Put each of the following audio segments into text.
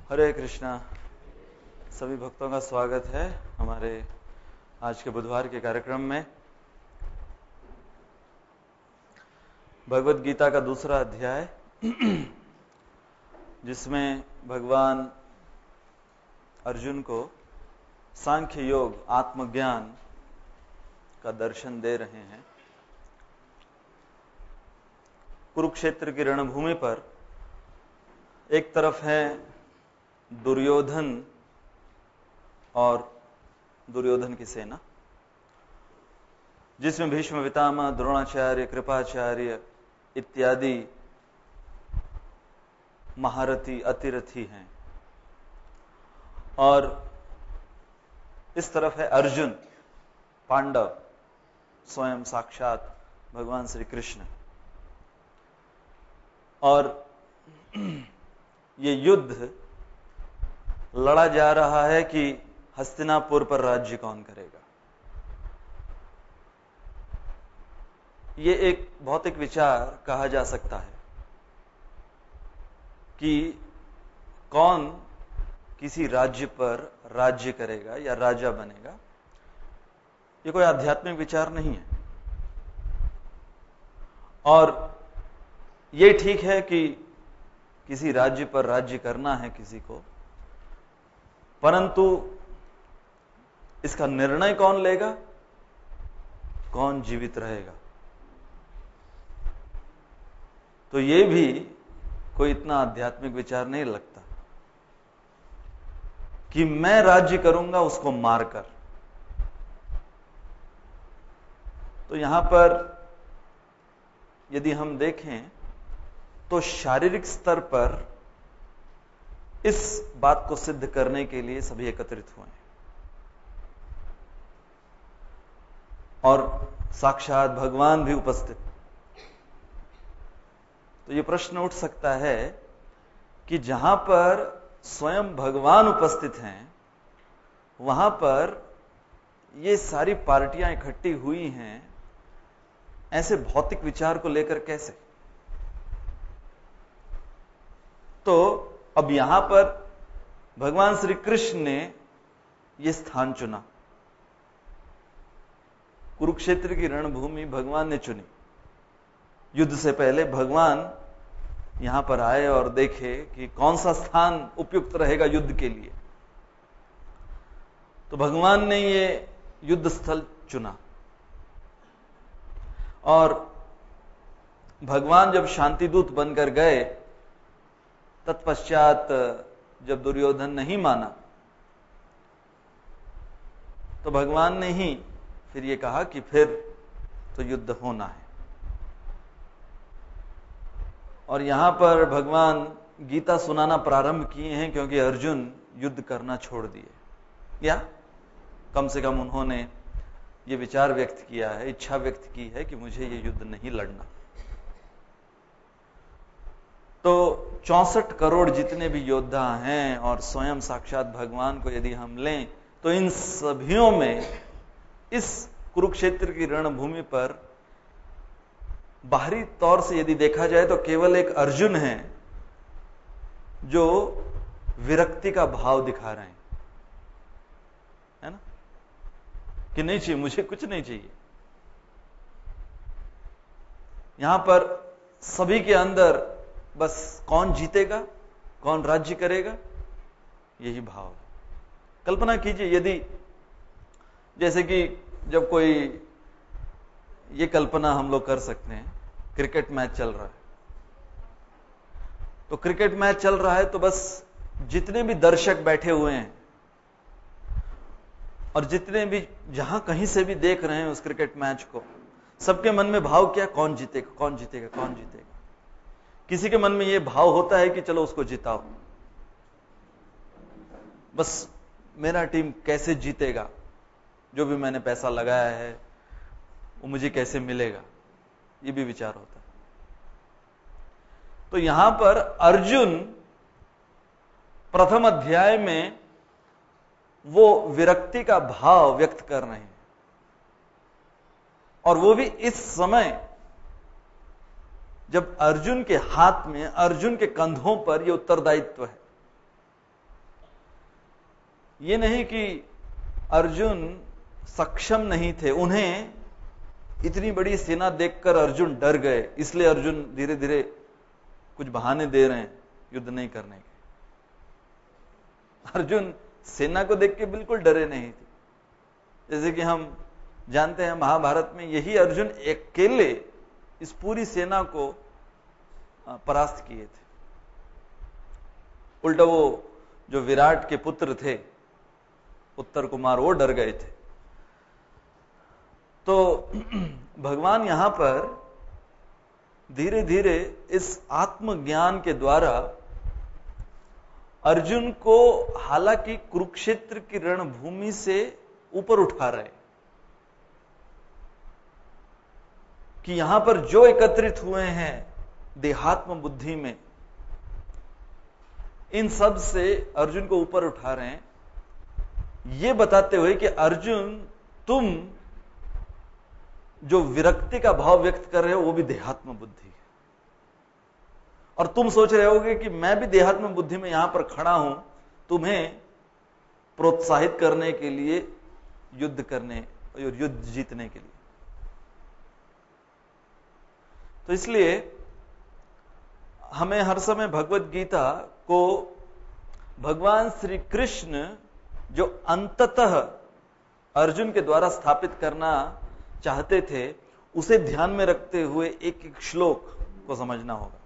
हरे कृष्णा। सभी भक्तों का स्वागत है हमारे आज के बुधवार के कार्यक्रम में। भगवत गीता का दूसरा अध्याय जिसमें भगवान अर्जुन को सांख्य योग आत्मज्ञान का दर्शन दे रहे हैं। कुरुक्षेत्र की रणभूमि पर एक तरफ है दुर्योधन और दुर्योधन की सेना, जिसमें भीष्म पितामह, द्रोणाचार्य, कृपाचार्य इत्यादि महारथी अतिरथी हैं। और इस तरफ है अर्जुन, पांडव, स्वयं साक्षात भगवान श्री कृष्ण। और ये युद्ध लड़ा जा रहा है कि हस्तिनापुर पर राज्य कौन करेगा। ये एक भौतिक विचार कहा जा सकता है कि कौन किसी राज्य पर राज्य करेगा या राजा बनेगा। ये कोई आध्यात्मिक विचार नहीं है। और ये ठीक है कि किसी राज्य पर राज्य करना है किसी को, परंतु इसका निर्णय कौन लेगा, कौन जीवित रहेगा। तो ये भी कोई इतना आध्यात्मिक विचार नहीं लगता कि मैं राज्य करूंगा उसको मारकर। तो यहां पर यदि हम देखें तो शारीरिक स्तर पर इस बात को सिद्ध करने के लिए सभी एकत्रित हुए हैं। और साक्षात भगवान भी उपस्थित। तो ये प्रश्न उठ सकता है कि जहां पर स्वयं भगवान उपस्थित हैं, वहां पर ये सारी पार्टियां इकट्ठी हुई हैं, ऐसे भौतिक विचार को लेकर कैसे। तो अब यहां पर भगवान श्री कृष्ण ने यह स्थान चुना। कुरुक्षेत्र की रणभूमि भगवान ने चुनी। युद्ध से पहले भगवान यहां पर आए और देखे कि कौन सा स्थान उपयुक्त रहेगा युद्ध के लिए। तो भगवान ने ये युद्ध स्थल चुना। और भगवान जब शांतिदूत बनकर गए, तत्पश्चात जब दुर्योधन नहीं माना, तो भगवान ने ही फिर ये कहा कि फिर तो युद्ध होना है। और यहां पर भगवान गीता सुनाना प्रारंभ किए हैं क्योंकि अर्जुन युद्ध करना छोड़ दिए, या कम से कम उन्होंने ये विचार व्यक्त किया है, इच्छा व्यक्त की है कि मुझे ये युद्ध नहीं लड़ना। तो 64 करोड़ जितने भी योद्धा हैं और स्वयं साक्षात भगवान को यदि हम लें, तो इन सभियों में इस कुरुक्षेत्र की रणभूमि पर बाहरी तौर से यदि देखा जाए तो केवल एक अर्जुन है जो विरक्ति का भाव दिखा रहे हैं, है ना, कि नहीं चाहिए, मुझे कुछ नहीं चाहिए। यहां पर सभी के अंदर बस कौन जीतेगा, कौन राज्य करेगा, यही भाव है। कल्पना कीजिए, यदि जैसे कि जब कोई, ये कल्पना हम लोग कर सकते हैं, क्रिकेट मैच चल रहा है। तो क्रिकेट मैच चल रहा है तो बस जितने भी दर्शक बैठे हुए हैं और जितने भी जहां कहीं से भी देख रहे हैं उस क्रिकेट मैच को, सबके मन में भाव क्या, कौन जीतेगा, कौन जीतेगा, कौन जीतेगा। किसी के मन में यह भाव होता है कि चलो उसको जिताओ, बस मेरा टीम कैसे जीतेगा, जो भी मैंने पैसा लगाया है वो मुझे कैसे मिलेगा, ये भी विचार होता है। तो यहां पर अर्जुन प्रथम अध्याय में वो विरक्ति का भाव व्यक्त कर रहे हैं, और वो भी इस समय जब अर्जुन के हाथ में, अर्जुन के कंधों पर यह उत्तरदायित्व है ये नहीं कि अर्जुन सक्षम नहीं थे, उन्हें इतनी बड़ी सेना देखकर अर्जुन डर गए, इसलिए अर्जुन धीरे धीरे कुछ बहाने दे रहे हैं युद्ध नहीं करने के। अर्जुन सेना को देख के बिल्कुल डरे नहीं थे। जैसे कि हम जानते हैं महाभारत में यही अर्जुन अकेले इस पूरी सेना को परास्त किए थे। उल्टा वो जो विराट के पुत्र थे उत्तर कुमार, वो डर गए थे। तो भगवान यहां पर धीरे धीरे इस आत्मज्ञान के द्वारा अर्जुन को हालांकि कुरुक्षेत्र की रणभूमि से ऊपर उठा रहे कि यहां पर जो एकत्रित हुए हैं देहात्म बुद्धि में, इन सब से अर्जुन को ऊपर उठा रहे हैं, ये बताते हुए कि अर्जुन तुम जो विरक्ति का भाव व्यक्त कर रहे हो वो भी देहात्म बुद्धि है। और तुम सोच रहे होगे कि मैं भी देहात्म बुद्धि में यहां पर खड़ा हूं तुम्हें प्रोत्साहित करने के लिए, युद्ध करने और युद्ध जीतने के लिए। तो इसलिए हमें हर समय भगवत गीता को भगवान श्री कृष्ण जो अंततः अर्जुन के द्वारा स्थापित करना चाहते थे उसे ध्यान में रखते हुए एक एक श्लोक को समझना होगा।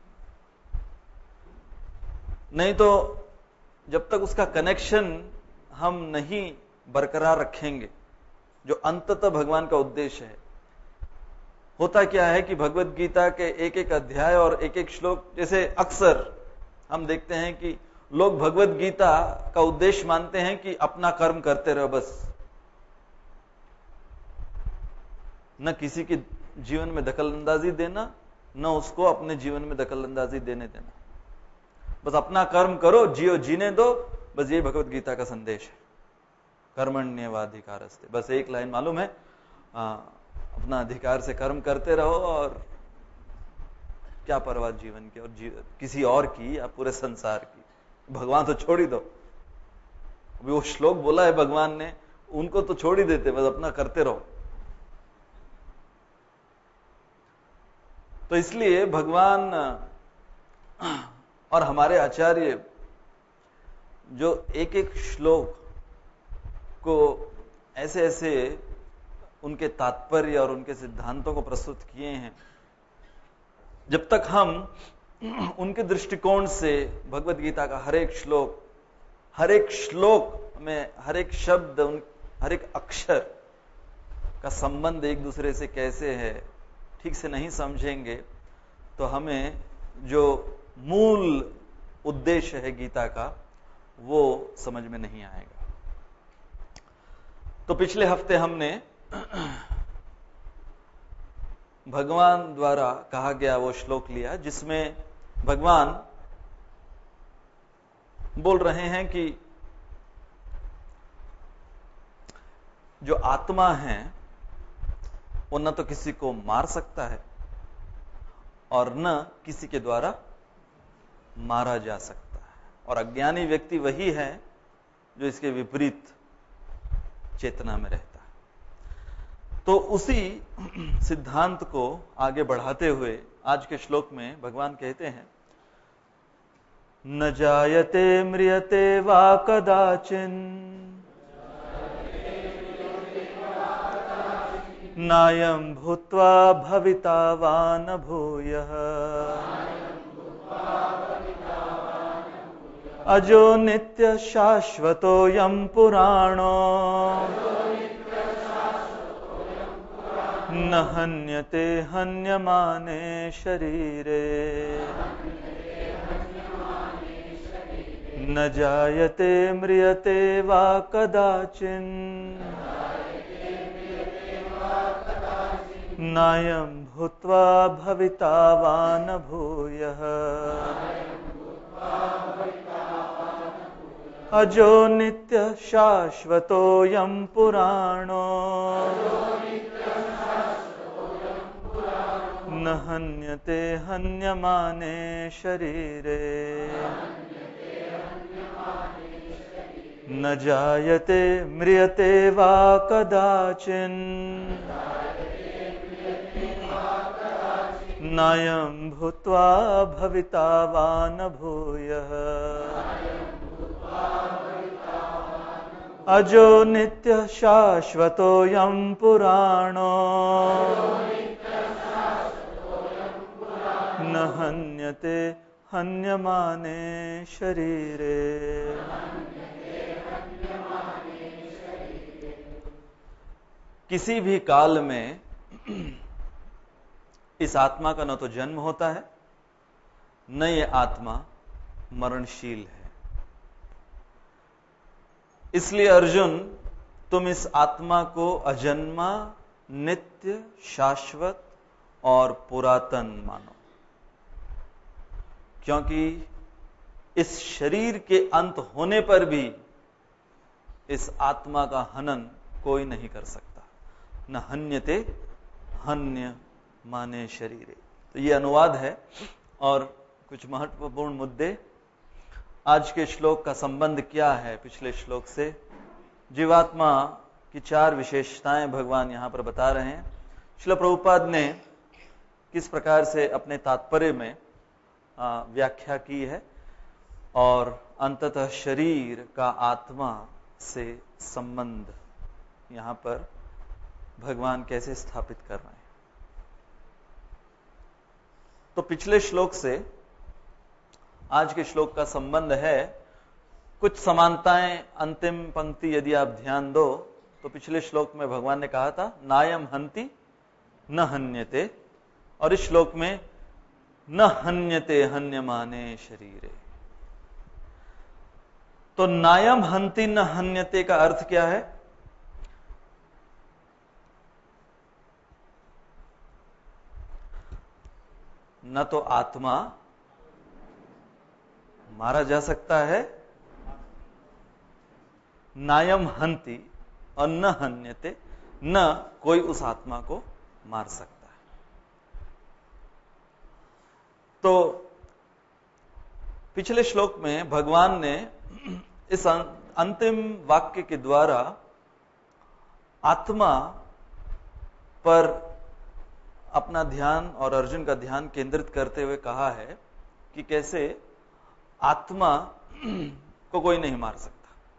नहीं तो जब तक उसका कनेक्शन हम नहीं बरकरार रखेंगे जो अंततः भगवान का उद्देश्य है, होता क्या है कि भगवत गीता के एक एक अध्याय और एक एक श्लोक, जैसे अक्सर हम देखते हैं कि लोग भगवत गीता का उद्देश्य मानते हैं कि अपना कर्म करते रहो बस, न किसी के जीवन में दखलंदाजी देना, न उसको अपने जीवन में दखलंदाजी देने देना, बस अपना कर्म करो, जियो, जीने दो, बस यही भगवत गीता का संदेश है। कर्मण्येवाधिकारस्ते, बस एक लाइन मालूम है, अपना अधिकार से कर्म करते रहो और क्या परवाह जीवन की और किसी और की या पूरे संसार की, भगवान तो छोड़ ही दो। अभी वो श्लोक बोला है भगवान ने, उनको तो छोड़ ही देते, बस अपना करते रहो। तो इसलिए भगवान और हमारे आचार्य जो एक एक श्लोक को ऐसे ऐसे उनके तात्पर्य और उनके सिद्धांतों को प्रस्तुत किए हैं, जब तक हम उनके दृष्टिकोण से भगवत गीता का हर एक श्लोक में हर एक शब्द, हर एक अक्षर का संबंध एक दूसरे से कैसे है ठीक से नहीं समझेंगे, तो हमें जो मूल उद्देश्य है गीता का वो समझ में नहीं आएगा। तो पिछले हफ्ते हमने भगवान द्वारा कहा गया वो श्लोक लिया जिसमें भगवान बोल रहे हैं कि जो आत्मा है वो न तो किसी को मार सकता है और न किसी के द्वारा मारा जा सकता है, और अज्ञानी व्यक्ति वही है जो इसके विपरीत चेतना में रहता है। तो उसी सिद्धांत को आगे बढ़ाते हुए आज के श्लोक में भगवान कहते हैं, न जायते म्रियते वा कदाचिन नायं भूत्वा भविता वा न भूयः अजो नित्य शाश्वतोऽयं पुराणो न हन्यते हन्यमाने शरीरे न जायते म्रियते वा कदाचिन नायं भूत्वा भविता वा न भूयः अजो नित्य शाश्वतोऽयं पुराणो न हन्यते हन्यमाने शरीरे। न जायते म्रियते वा कदाचिन् नायं भूत्वा भविता वा न भूयः अजो नित्यः शाश्वतोऽयं पुराणो न हन्यते हन्यमाने शरीरे। किसी भी काल में इस आत्मा का न तो जन्म होता है, न ये आत्मा मरणशील है। इसलिए अर्जुन, तुम इस आत्मा को अजन्मा, नित्य, शाश्वत और पुरातन मानो, क्योंकि इस शरीर के अंत होने पर भी इस आत्मा का हनन कोई नहीं कर सकता। न हन्यते हन्य माने शरीरे। तो ये अनुवाद है और कुछ महत्वपूर्ण मुद्दे। आज के श्लोक का संबंध क्या है पिछले श्लोक से? जीवात्मा की 4 विशेषताएं भगवान यहां पर बता रहे हैं। श्रील प्रभुपाद ने किस प्रकार से अपने तात्पर्य में व्याख्या की है और अंततः शरीर का आत्मा से संबंध यहां पर भगवान कैसे स्थापित कर रहे हैं। तो पिछले श्लोक से आज के श्लोक का संबंध है। कुछ समानताएं, अंतिम पंक्ति यदि आप ध्यान दो तो पिछले श्लोक में भगवान ने कहा था नायम हन्ति न हन्यते, और इस श्लोक में न हन्यते हन्यमाने शरीरे। तो नायम हन्ति न हन्यते का अर्थ क्या है? न तो आत्मा मारा जा सकता है, नायम हन्ति, और न हन्यते, न कोई उस आत्मा को मार सकता है। तो पिछले श्लोक में भगवान ने इस अंतिम वाक्य के द्वारा आत्मा पर अपना ध्यान और अर्जुन का ध्यान केंद्रित करते हुए कहा है कि कैसे आत्मा को कोई नहीं मार सकता।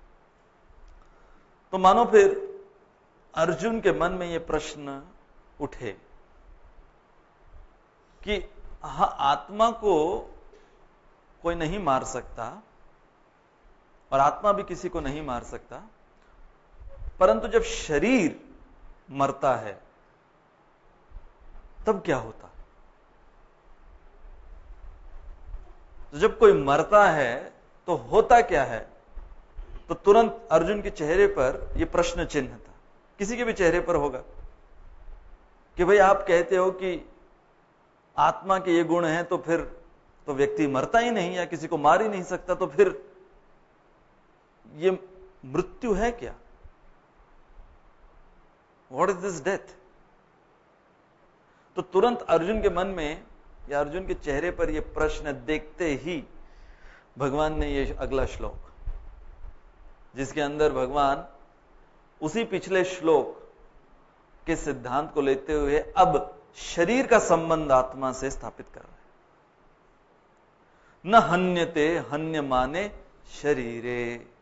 तो मानो फिर अर्जुन के मन में यह प्रश्न उठे कि हाँ, आत्मा को कोई नहीं मार सकता और आत्मा भी किसी को नहीं मार सकता, परंतु जब शरीर मरता है तब क्या होता? तो जब कोई मरता है तो होता क्या है? तो तुरंत अर्जुन के चेहरे पर यह प्रश्न चिन्ह था, किसी के भी चेहरे पर होगा कि भाई आप कहते हो कि आत्मा के ये गुण हैं, तो फिर तो व्यक्ति मरता ही नहीं या किसी को मार ही नहीं सकता, तो फिर ये मृत्यु है क्या? What is this death? तो तुरंत अर्जुन के मन में या अर्जुन के चेहरे पर यह प्रश्न देखते ही भगवान ने ये अगला श्लोक, जिसके अंदर भगवान उसी पिछले श्लोक के सिद्धांत को लेते हुए अब शरीर का संबंध आत्मा से स्थापित कर रहे हैं। न हन्यते हन्यमाने शरीरे।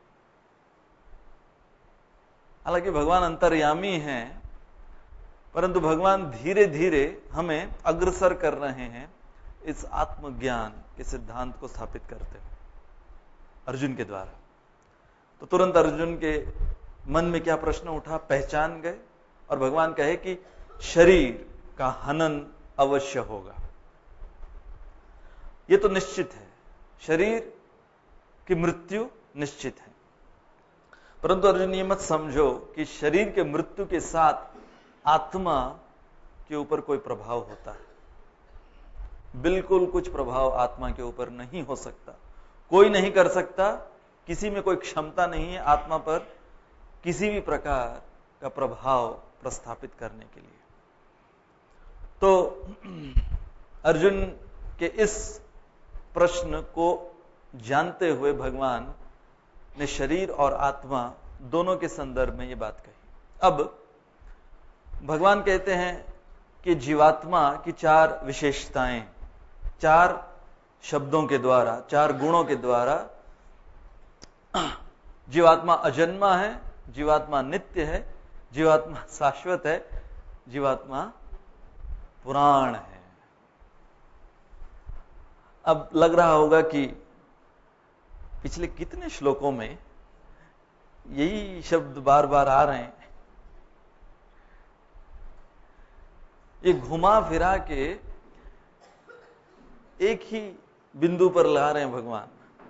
हालांकि भगवान अंतर्यामी हैं, परंतु भगवान धीरे धीरे हमें अग्रसर कर रहे हैं इस आत्मज्ञान के सिद्धांत को स्थापित करते हुए अर्जुन के द्वारा। तो तुरंत अर्जुन के मन में क्या प्रश्न उठा, पहचान गए, और भगवान कहे कि शरीर का हनन अवश्य होगा। यह तो निश्चित है, शरीर की मृत्यु निश्चित है, परंतु अर्जुन ये मत समझो कि शरीर के मृत्यु के साथ आत्मा के ऊपर कोई प्रभाव होता है। बिल्कुल कुछ प्रभाव आत्मा के ऊपर नहीं हो सकता, कोई नहीं कर सकता, किसी में कोई क्षमता नहीं है आत्मा पर किसी भी प्रकार का प्रभाव प्रस्थापित करने के लिए। तो अर्जुन के इस प्रश्न को जानते हुए भगवान ने शरीर और आत्मा दोनों के संदर्भ में ये बात कही। अब भगवान कहते हैं कि जीवात्मा की 4 विशेषताएं, 4 शब्दों के द्वारा, 4 गुणों के द्वारा जीवात्मा अजन्मा है, जीवात्मा नित्य है, जीवात्मा शाश्वत है, जीवात्मा पुराण है। अब लग रहा होगा कि पिछले कितने श्लोकों में यही शब्द बार बार आ रहे हैं। ये घुमा फिरा के एक ही बिंदु पर ला रहे हैं भगवान।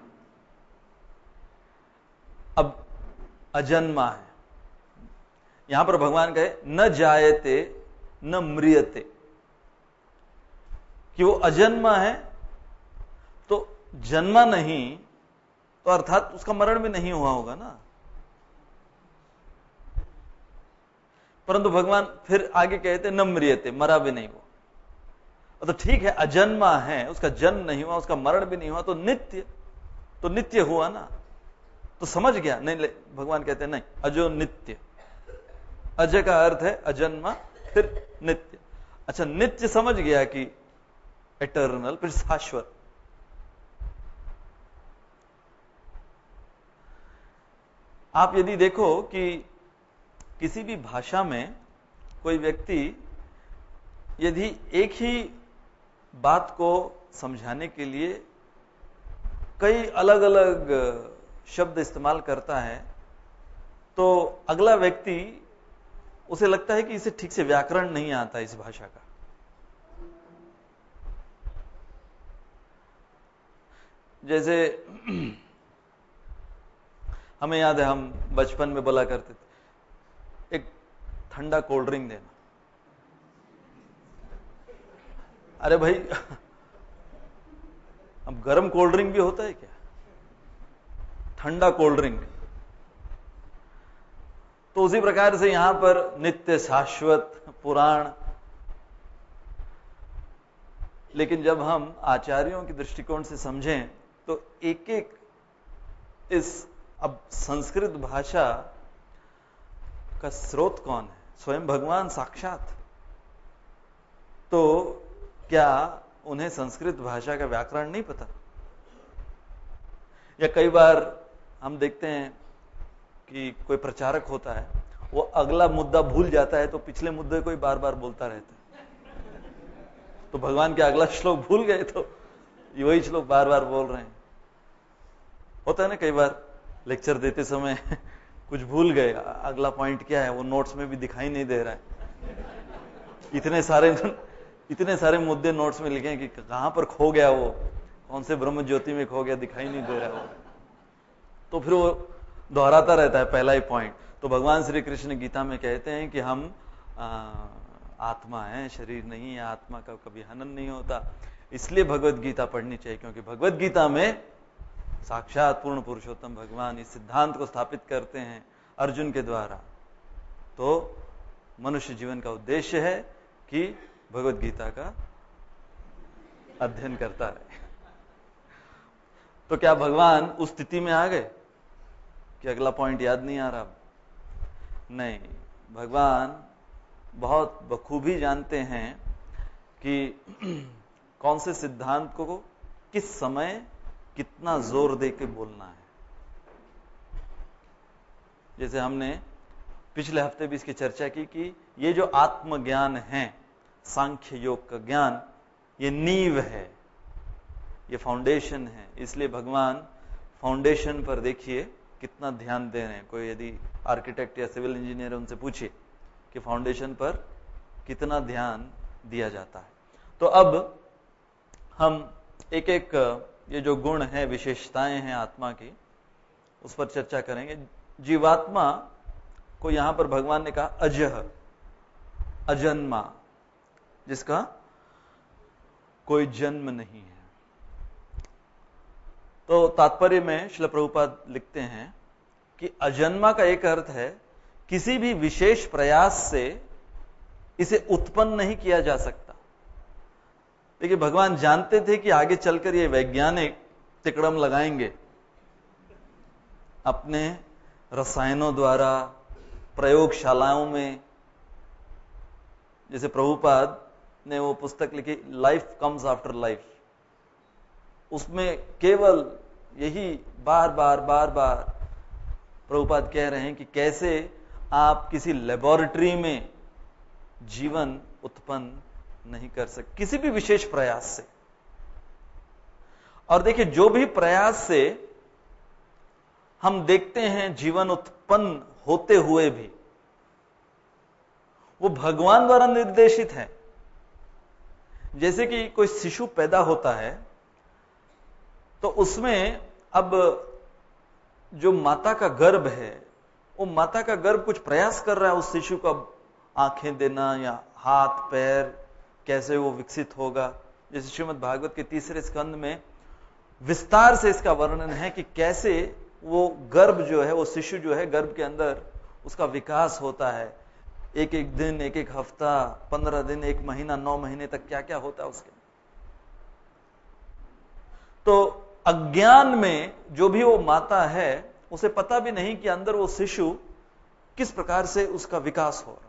अब अजन्मा है, यहां पर भगवान कहे न जायते न म्रियते, कि वो अजन्मा है तो जन्मा नहीं, तो अर्थात उसका मरण भी नहीं हुआ होगा ना। परंतु भगवान फिर आगे कहते न म्रियते, मरा भी नहीं वो। तो ठीक है, अजन्मा है, उसका जन्म नहीं हुआ, उसका मरण भी नहीं हुआ, तो नित्य हुआ ना। तो समझ गया नहीं, भगवान कहते नहीं, अजो नित्य। अजय का अर्थ है अजन्मा, फिर नित्य। अच्छा, नित्य समझ गया कि एटर्नल, फिर शाश्वत। आप यदि देखो कि किसी भी भाषा में कोई व्यक्ति यदि एक ही बात को समझाने के लिए कई अलग अलग शब्द इस्तेमाल करता है, तो अगला व्यक्ति, उसे लगता है कि इसे ठीक से व्याकरण नहीं आता इस भाषा का। जैसे हमें याद है, हम बचपन में बोला करते थे, एक ठंडा कोल्ड ड्रिंक देना। अरे भाई, अब गर्म कोल्ड ड्रिंक भी होता है क्या? ठंडा कोल्ड ड्रिंक। तो उसी प्रकार से यहां पर नित्य, शाश्वत, पुराण। लेकिन जब हम आचार्यों के दृष्टिकोण से समझें तो एक एक इस, अब संस्कृत भाषा का स्रोत कौन है? स्वयं भगवान साक्षात। तो क्या उन्हें संस्कृत भाषा का व्याकरण नहीं पता? या कई बार हम देखते हैं कि कोई प्रचारक होता है, वो अगला मुद्दा भूल जाता है, तो पिछले मुद्दे को ही बार बार बोलता रहता है। तो भगवान के अगला श्लोक भूल गए, तो वही श्लोक बार बार बोल रहे हैं। होता है ना, कई बार लेक्चर देते समय कुछ भूल गए, अगला पॉइंट क्या है वो नोट्स में भी दिखाई नहीं दे रहा है। इतने सारे मुद्दे नोट्स में लिखे कि कहां पर खो गया वो, कौन से ब्रह्म ज्योति में खो गया, दिखाई नहीं दे रहा है वो। तो फिर वो दोहराता रहता है पहला ही पॉइंट। तो भगवान श्री कृष्ण गीता में कहते हैं कि हम आत्मा है, शरीर नहीं है, आत्मा का कभी हनन नहीं होता। इसलिए भगवत गीता पढ़नी चाहिए, क्योंकि भगवत गीता में साक्षात पूर्ण पुरुषोत्तम भगवान इस सिद्धांत को स्थापित करते हैं अर्जुन के द्वारा। तो मनुष्य जीवन का उद्देश्य है कि भगवत गीता का अध्ययन करता रहे। तो क्या भगवान उस स्थिति में आ गए कि अगला पॉइंट याद नहीं आ रहा? नहीं, भगवान बहुत बखूबी जानते हैं कि कौन से सिद्धांत को किस समय कितना जोर दे के बोलना है। जैसे हमने पिछले हफ्ते भी इसकी चर्चा की कि ये जो आत्मज्ञान है, सांख्य योग का ज्ञान, ये नींव है, ये फाउंडेशन है। इसलिए भगवान फाउंडेशन पर देखिए कितना ध्यान दे रहे हैं। कोई यदि आर्किटेक्ट या सिविल इंजीनियर उनसे पूछे कि फाउंडेशन पर कितना ध्यान दिया जाता है। तो अब हम एक एक ये जो गुण है, विशेषताएं हैं आत्मा की, उस पर चर्चा करेंगे। जीवात्मा को यहां पर भगवान ने कहा अजह, अजन्मा, जिसका कोई जन्म नहीं है। तो तात्पर्य में श्रील प्रभुपाद लिखते हैं कि अजन्मा का एक अर्थ है किसी भी विशेष प्रयास से इसे उत्पन्न नहीं किया जा सकता। देखिए, भगवान जानते थे कि आगे चलकर ये वैज्ञानिक तिकड़म लगाएंगे अपने रसायनों द्वारा, प्रयोगशालाओं में, जैसे प्रभुपाद ने वो पुस्तक लिखी लाइफ कम्स आफ्टर लाइफ, उसमें केवल यही बार बार प्रभुपाद कह रहे हैं कि कैसे आप किसी लेबोरेटरी में जीवन उत्पन्न नहीं कर सकते किसी भी विशेष प्रयास से। और देखिए, जो भी प्रयास से हम देखते हैं जीवन उत्पन्न होते हुए भी, वो भगवान द्वारा निर्देशित है। जैसे कि कोई शिशु पैदा होता है तो उसमें अब जो माता का गर्भ है, वो माता का गर्भ कुछ प्रयास कर रहा है उस शिशु को आंखें देना या हाथ पैर कैसे वो विकसित होगा। जैसे श्रीमद् भागवत के 3 स्कंद में विस्तार से इसका वर्णन है कि कैसे वो गर्भ जो है, वो शिशु जो है, गर्भ के अंदर उसका विकास होता है। एक एक दिन, एक एक हफ्ता, 15 दिन, 1 महीना, 9 महीने तक क्या क्या होता है उसके। तो अज्ञान में जो भी वो माता है, उसे पता भी नहीं कि अंदर वो शिशु किस प्रकार से उसका विकास हो रहा।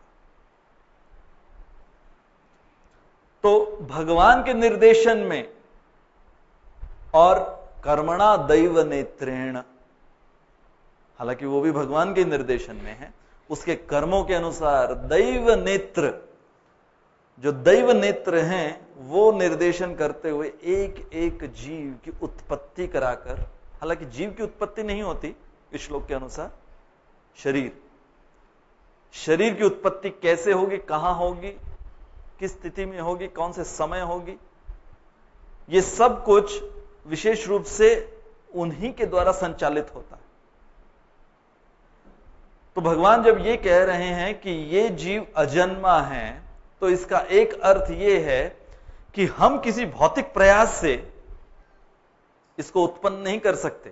तो भगवान के निर्देशन में और कर्मणा दैव नेत्रेण, हालांकि वो भी भगवान के निर्देशन में है, उसके कर्मों के अनुसार दैव नेत्र, जो दैव नेत्र हैं, वो निर्देशन करते हुए एक एक जीव की उत्पत्ति कराकर, हालांकि जीव की उत्पत्ति नहीं होती इस श्लोक के अनुसार, शरीर की उत्पत्ति कैसे होगी, कहां होगी, किस स्थिति में होगी, कौन से समय होगी, ये सब कुछ विशेष रूप से उन्हीं के द्वारा संचालित होता है। तो भगवान जब ये कह रहे हैं कि ये जीव अजन्मा है, तो इसका एक अर्थ ये है कि हम किसी भौतिक प्रयास से इसको उत्पन्न नहीं कर सकते।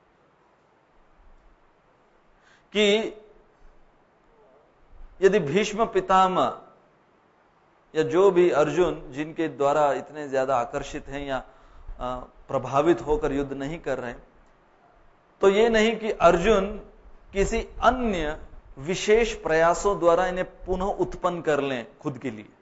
कि यदि भीष्म पितामह या जो भी अर्जुन, जिनके द्वारा इतने ज्यादा आकर्षित हैं या प्रभावित होकर युद्ध नहीं कर रहे, तो ये नहीं कि अर्जुन किसी अन्य विशेष प्रयासों द्वारा इन्हें पुनः उत्पन्न कर लें खुद के लिए।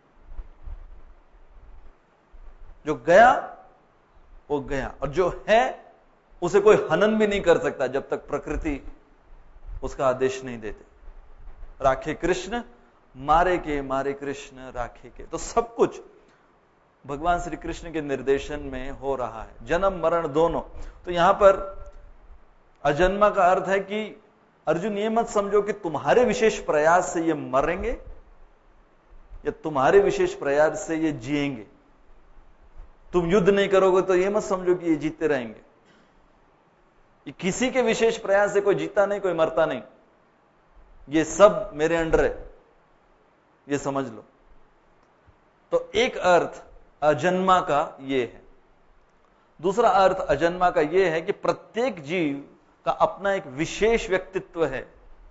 जो गया वो गया, और जो है उसे कोई हनन भी नहीं कर सकता जब तक प्रकृति उसका आदेश नहीं देते। राखे कृष्ण मारे के, मारे कृष्ण राखे के। तो सब कुछ भगवान श्री कृष्ण के निर्देशन में हो रहा है, जन्म मरण दोनों। तो यहां पर अजन्मा का अर्थ है कि अर्जुन ये मत समझो कि तुम्हारे विशेष प्रयास से ये मरेंगे या तुम्हारे विशेष प्रयास से ये जिएंगे। तुम युद्ध नहीं करोगे तो ये मत समझो कि ये जीते रहेंगे। ये किसी के विशेष प्रयास से कोई जीता नहीं, कोई मरता नहीं, ये सब मेरे अंडर है, ये समझ लो। तो एक अर्थ अजन्मा का ये है। दूसरा अर्थ अजन्मा का ये है कि प्रत्येक जीव का अपना एक विशेष व्यक्तित्व है।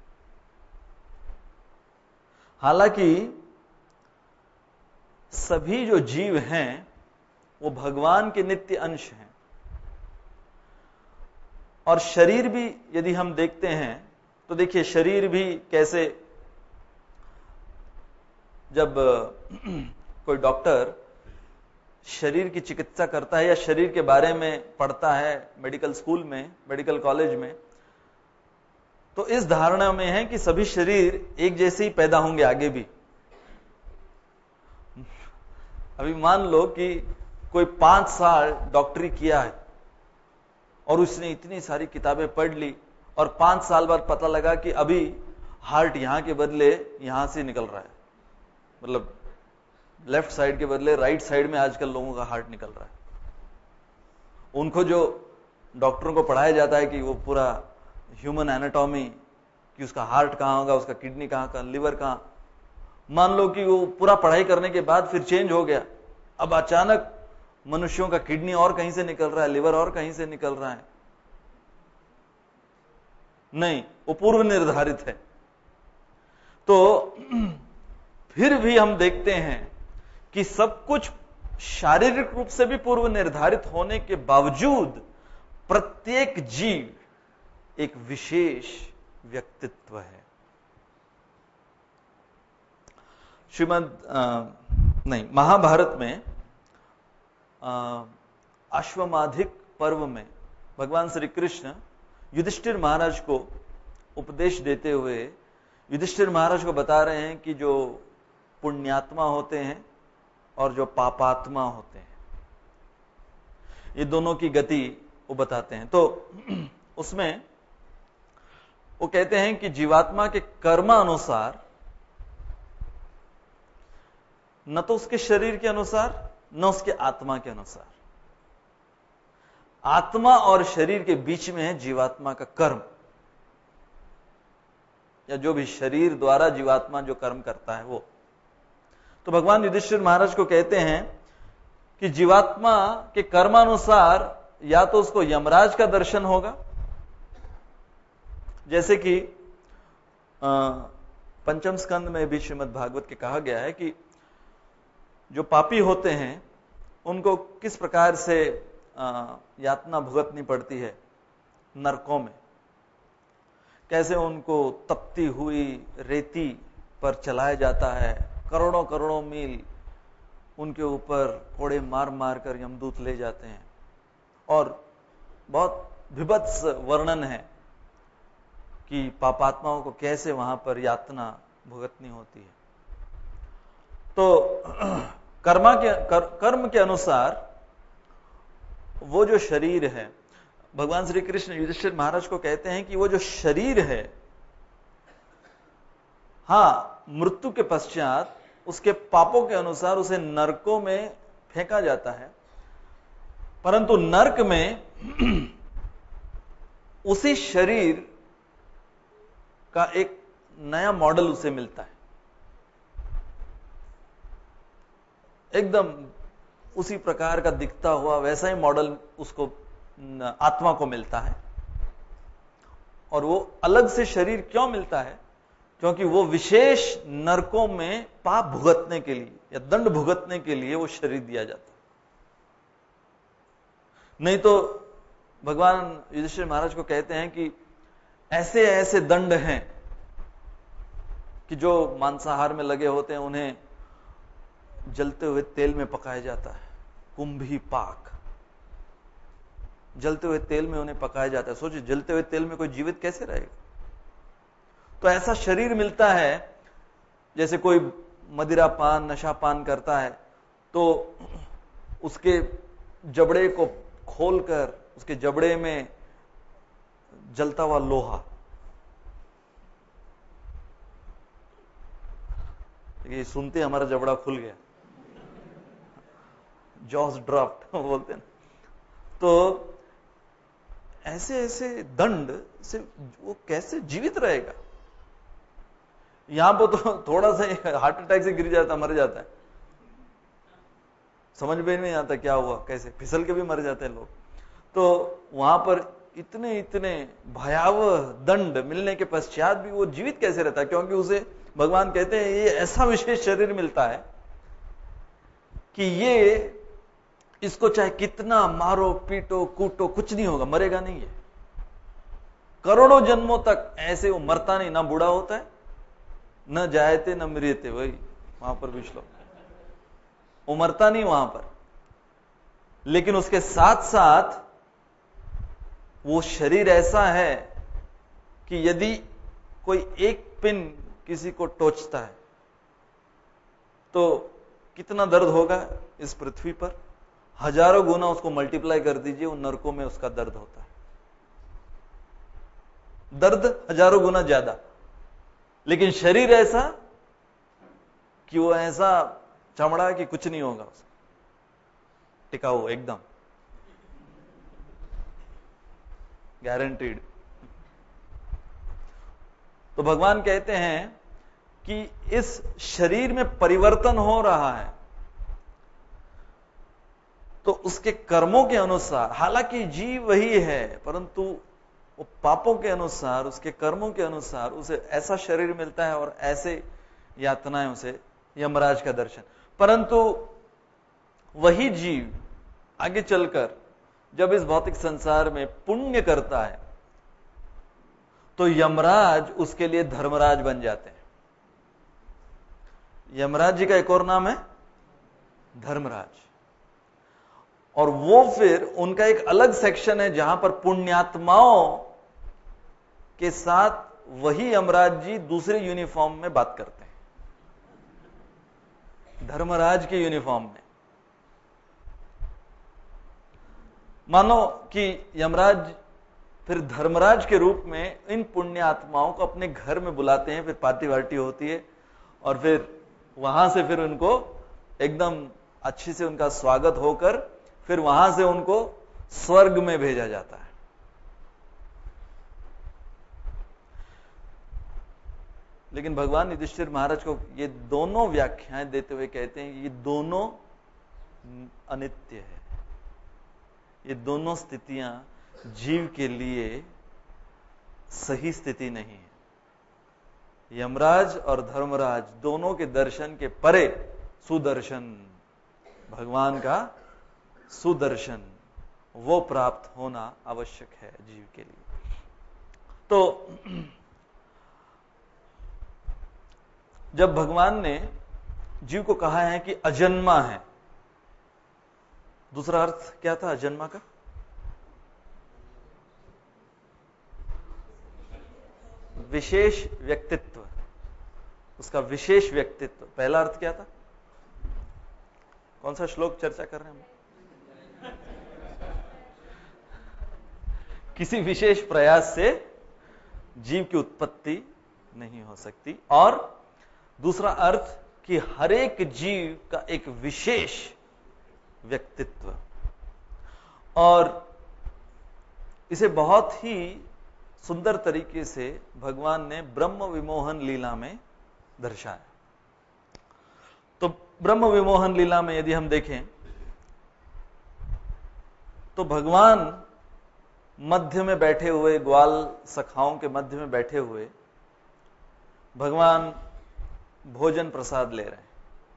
हालांकि सभी जो जीव हैं वो भगवान के नित्य अंश हैं। और शरीर भी यदि हम देखते हैं तो देखिए, शरीर भी कैसे, जब कोई डॉक्टर शरीर की चिकित्सा करता है या शरीर के बारे में पढ़ता है मेडिकल स्कूल में, मेडिकल कॉलेज में, तो इस धारणा में है कि सभी शरीर एक जैसे ही पैदा होंगे आगे भी। अभी मान लो कि कोई 5 साल डॉक्टरी किया है और उसने इतनी सारी किताबें पढ़ ली और 5 साल बाद पता लगा कि अभी हार्ट यहां के बदले यहां से निकल रहा है, मतलब लेफ्ट साइड के बदले राइट साइड में आजकल लोगों का हार्ट निकल रहा है। उनको जो डॉक्टरों को पढ़ाया जाता है कि वो पूरा ह्यूमन एनाटॉमी, कि उसका हार्ट कहां होगा, उसका किडनी कहां का, लिवर कहां, मान लो कि वो पूरा पढ़ाई करने के बाद फिर चेंज हो गया। अब अचानक मनुष्यों का किडनी और कहीं से निकल रहा है, लिवर और कहीं से निकल रहा है। नहीं, वो पूर्व निर्धारित है। तो फिर भी हम देखते हैं कि सब कुछ शारीरिक रूप से भी पूर्व निर्धारित होने के बावजूद प्रत्येक जीव एक विशेष व्यक्तित्व है। महाभारत में अश्वमाधिक पर्व में भगवान श्री कृष्ण युधिष्ठिर महाराज को उपदेश देते हुए युधिष्ठिर महाराज को बता रहे हैं कि जो पुण्यात्मा होते हैं और जो पापात्मा होते हैं, ये दोनों की गति वो बताते हैं। तो उसमें वो कहते हैं कि जीवात्मा के कर्मानुसार, न तो उसके शरीर के अनुसार न उसके आत्मा के अनुसार, आत्मा और शरीर के बीच में है जीवात्मा का कर्म, या जो भी शरीर द्वारा जीवात्मा जो कर्म करता है वो। तो भगवान युधिष्ठिर महाराज को कहते हैं कि जीवात्मा के कर्मानुसार या तो उसको यमराज का दर्शन होगा, जैसे कि पंचम स्कंद में भी श्रीमद् भागवत के कहा गया है कि जो पापी होते हैं उनको किस प्रकार से यातना भुगतनी पड़ती है नरकों में, कैसे उनको तपती हुई रेती पर चलाया जाता है, करोड़ों करोड़ों मील उनके ऊपर कोड़े मार मार कर यमदूत ले जाते हैं, और बहुत विभत्स वर्णन है कि पापात्माओं को कैसे वहां पर यातना भुगतनी होती है। तो कर्म के अनुसार वो जो शरीर है, भगवान श्री कृष्ण युधिष्ठिर महाराज को कहते हैं कि वो जो शरीर है, हाँ, मृत्यु के पश्चात उसके पापों के अनुसार उसे नरकों में फेंका जाता है, परंतु नरक में उसी शरीर का एक नया मॉडल उसे मिलता है, एकदम उसी प्रकार का दिखता हुआ वैसा ही मॉडल उसको आत्मा को मिलता है। और वो अलग से शरीर क्यों मिलता है? क्योंकि वो विशेष नरकों में पाप भुगतने के लिए या दंड भुगतने के लिए वो शरीर दिया जाता है। नहीं तो भगवान युधिष्ठिर महाराज को कहते हैं कि ऐसे ऐसे दंड हैं कि जो मांसाहार में लगे होते हैं उन्हें जलते हुए तेल में पकाया जाता है, कुंभी पाक, जलते हुए तेल में उन्हें पकाया जाता है। सोचिए, जलते हुए तेल में कोई जीवित कैसे रहेगा? तो ऐसा शरीर मिलता है, जैसे कोई मदिरा पान नशा पान करता है तो उसके जबड़े को खोलकर उसके जबड़े में जलता हुआ लोहा, ये सुनते हमारा जबड़ा खुल गया, जॉस ड्रॉप्ड बोलते हैं। तो ऐसे ऐसे दंड से वो कैसे जीवित रहेगा? यहां पर तो थोड़ा सा हार्ट अटैक से गिर जाता, मर जाता है, समझ में नहीं आता क्या हुआ, कैसे फिसल के भी मर जाते हैं लोग। तो वहां पर इतने इतने भयावह दंड मिलने के पश्चात भी वो जीवित कैसे रहता है? क्योंकि उसे भगवान कहते हैं ये ऐसा विशेष शरीर मिलता है कि ये इसको चाहे कितना मारो पीटो कूटो कुछ नहीं होगा, मरेगा नहीं है। करोड़ों जन्मों तक ऐसे वो मरता नहीं, ना बूढ़ा होता है, न जायते न मृत्यते, वही वहां पर भी श्लोक, वो मरता नहीं वहां पर। लेकिन उसके साथ साथ वो शरीर ऐसा है कि यदि कोई एक पिन किसी को टोचता है तो कितना दर्द होगा इस पृथ्वी पर, हजारों गुना उसको मल्टीप्लाई कर दीजिए, उन नरकों में उसका दर्द होता है, दर्द हजारों गुना ज्यादा। लेकिन शरीर ऐसा कि वो ऐसा चमड़ा कि कुछ नहीं होगा उसको, टिकाऊ एकदम गारंटीड। तो भगवान कहते हैं कि इस शरीर में परिवर्तन हो रहा है तो उसके कर्मों के अनुसार, हालांकि जीव वही है परंतु वो पापों के अनुसार, उसके कर्मों के अनुसार उसे ऐसा शरीर मिलता है और ऐसे यातनाएं उसे यमराज का दर्शन। परंतु वही जीव आगे चलकर जब इस भौतिक संसार में पुण्य करता है तो यमराज उसके लिए धर्मराज बन जाते हैं। यमराज जी का एक और नाम है धर्मराज। और वो फिर उनका एक अलग सेक्शन है जहां पर पुण्यात्माओं के साथ वही यमराज जी दूसरे यूनिफॉर्म में बात करते हैं, धर्मराज के यूनिफॉर्म में। मानो कि यमराज फिर धर्मराज के रूप में इन पुण्य आत्माओं को अपने घर में बुलाते हैं, फिर पार्टी वार्टी होती है और फिर वहां से फिर उनको एकदम अच्छी से उनका स्वागत होकर फिर वहां से उनको स्वर्ग में भेजा जाता है। लेकिन भगवान युधिष्ठिर महाराज को ये दोनों व्याख्याएं देते हुए कहते हैं ये दोनों अनित्य है, ये दोनों स्थितियां जीव के लिए सही स्थिति नहीं है। यमराज और धर्मराज दोनों के दर्शन के परे सुदर्शन, भगवान का सुदर्शन, वो प्राप्त होना आवश्यक है जीव के लिए। तो जब भगवान ने जीव को कहा है कि अजन्मा है, दूसरा अर्थ क्या था अजन्मा का? विशेष व्यक्तित्व, उसका विशेष व्यक्तित्व। पहला अर्थ क्या था? कौन सा श्लोक चर्चा कर रहे हैं हम? किसी विशेष प्रयास से जीव की उत्पत्ति नहीं हो सकती। और दूसरा अर्थ कि हर एक जीव का एक विशेष व्यक्तित्व, और इसे बहुत ही सुंदर तरीके से भगवान ने ब्रह्म विमोहन लीला में दर्शाया। तो ब्रह्म विमोहन लीला में यदि हम देखें तो भगवान मध्य में बैठे हुए, ग्वाल सखाओं के मध्य में बैठे हुए भगवान भोजन प्रसाद ले रहे हैं,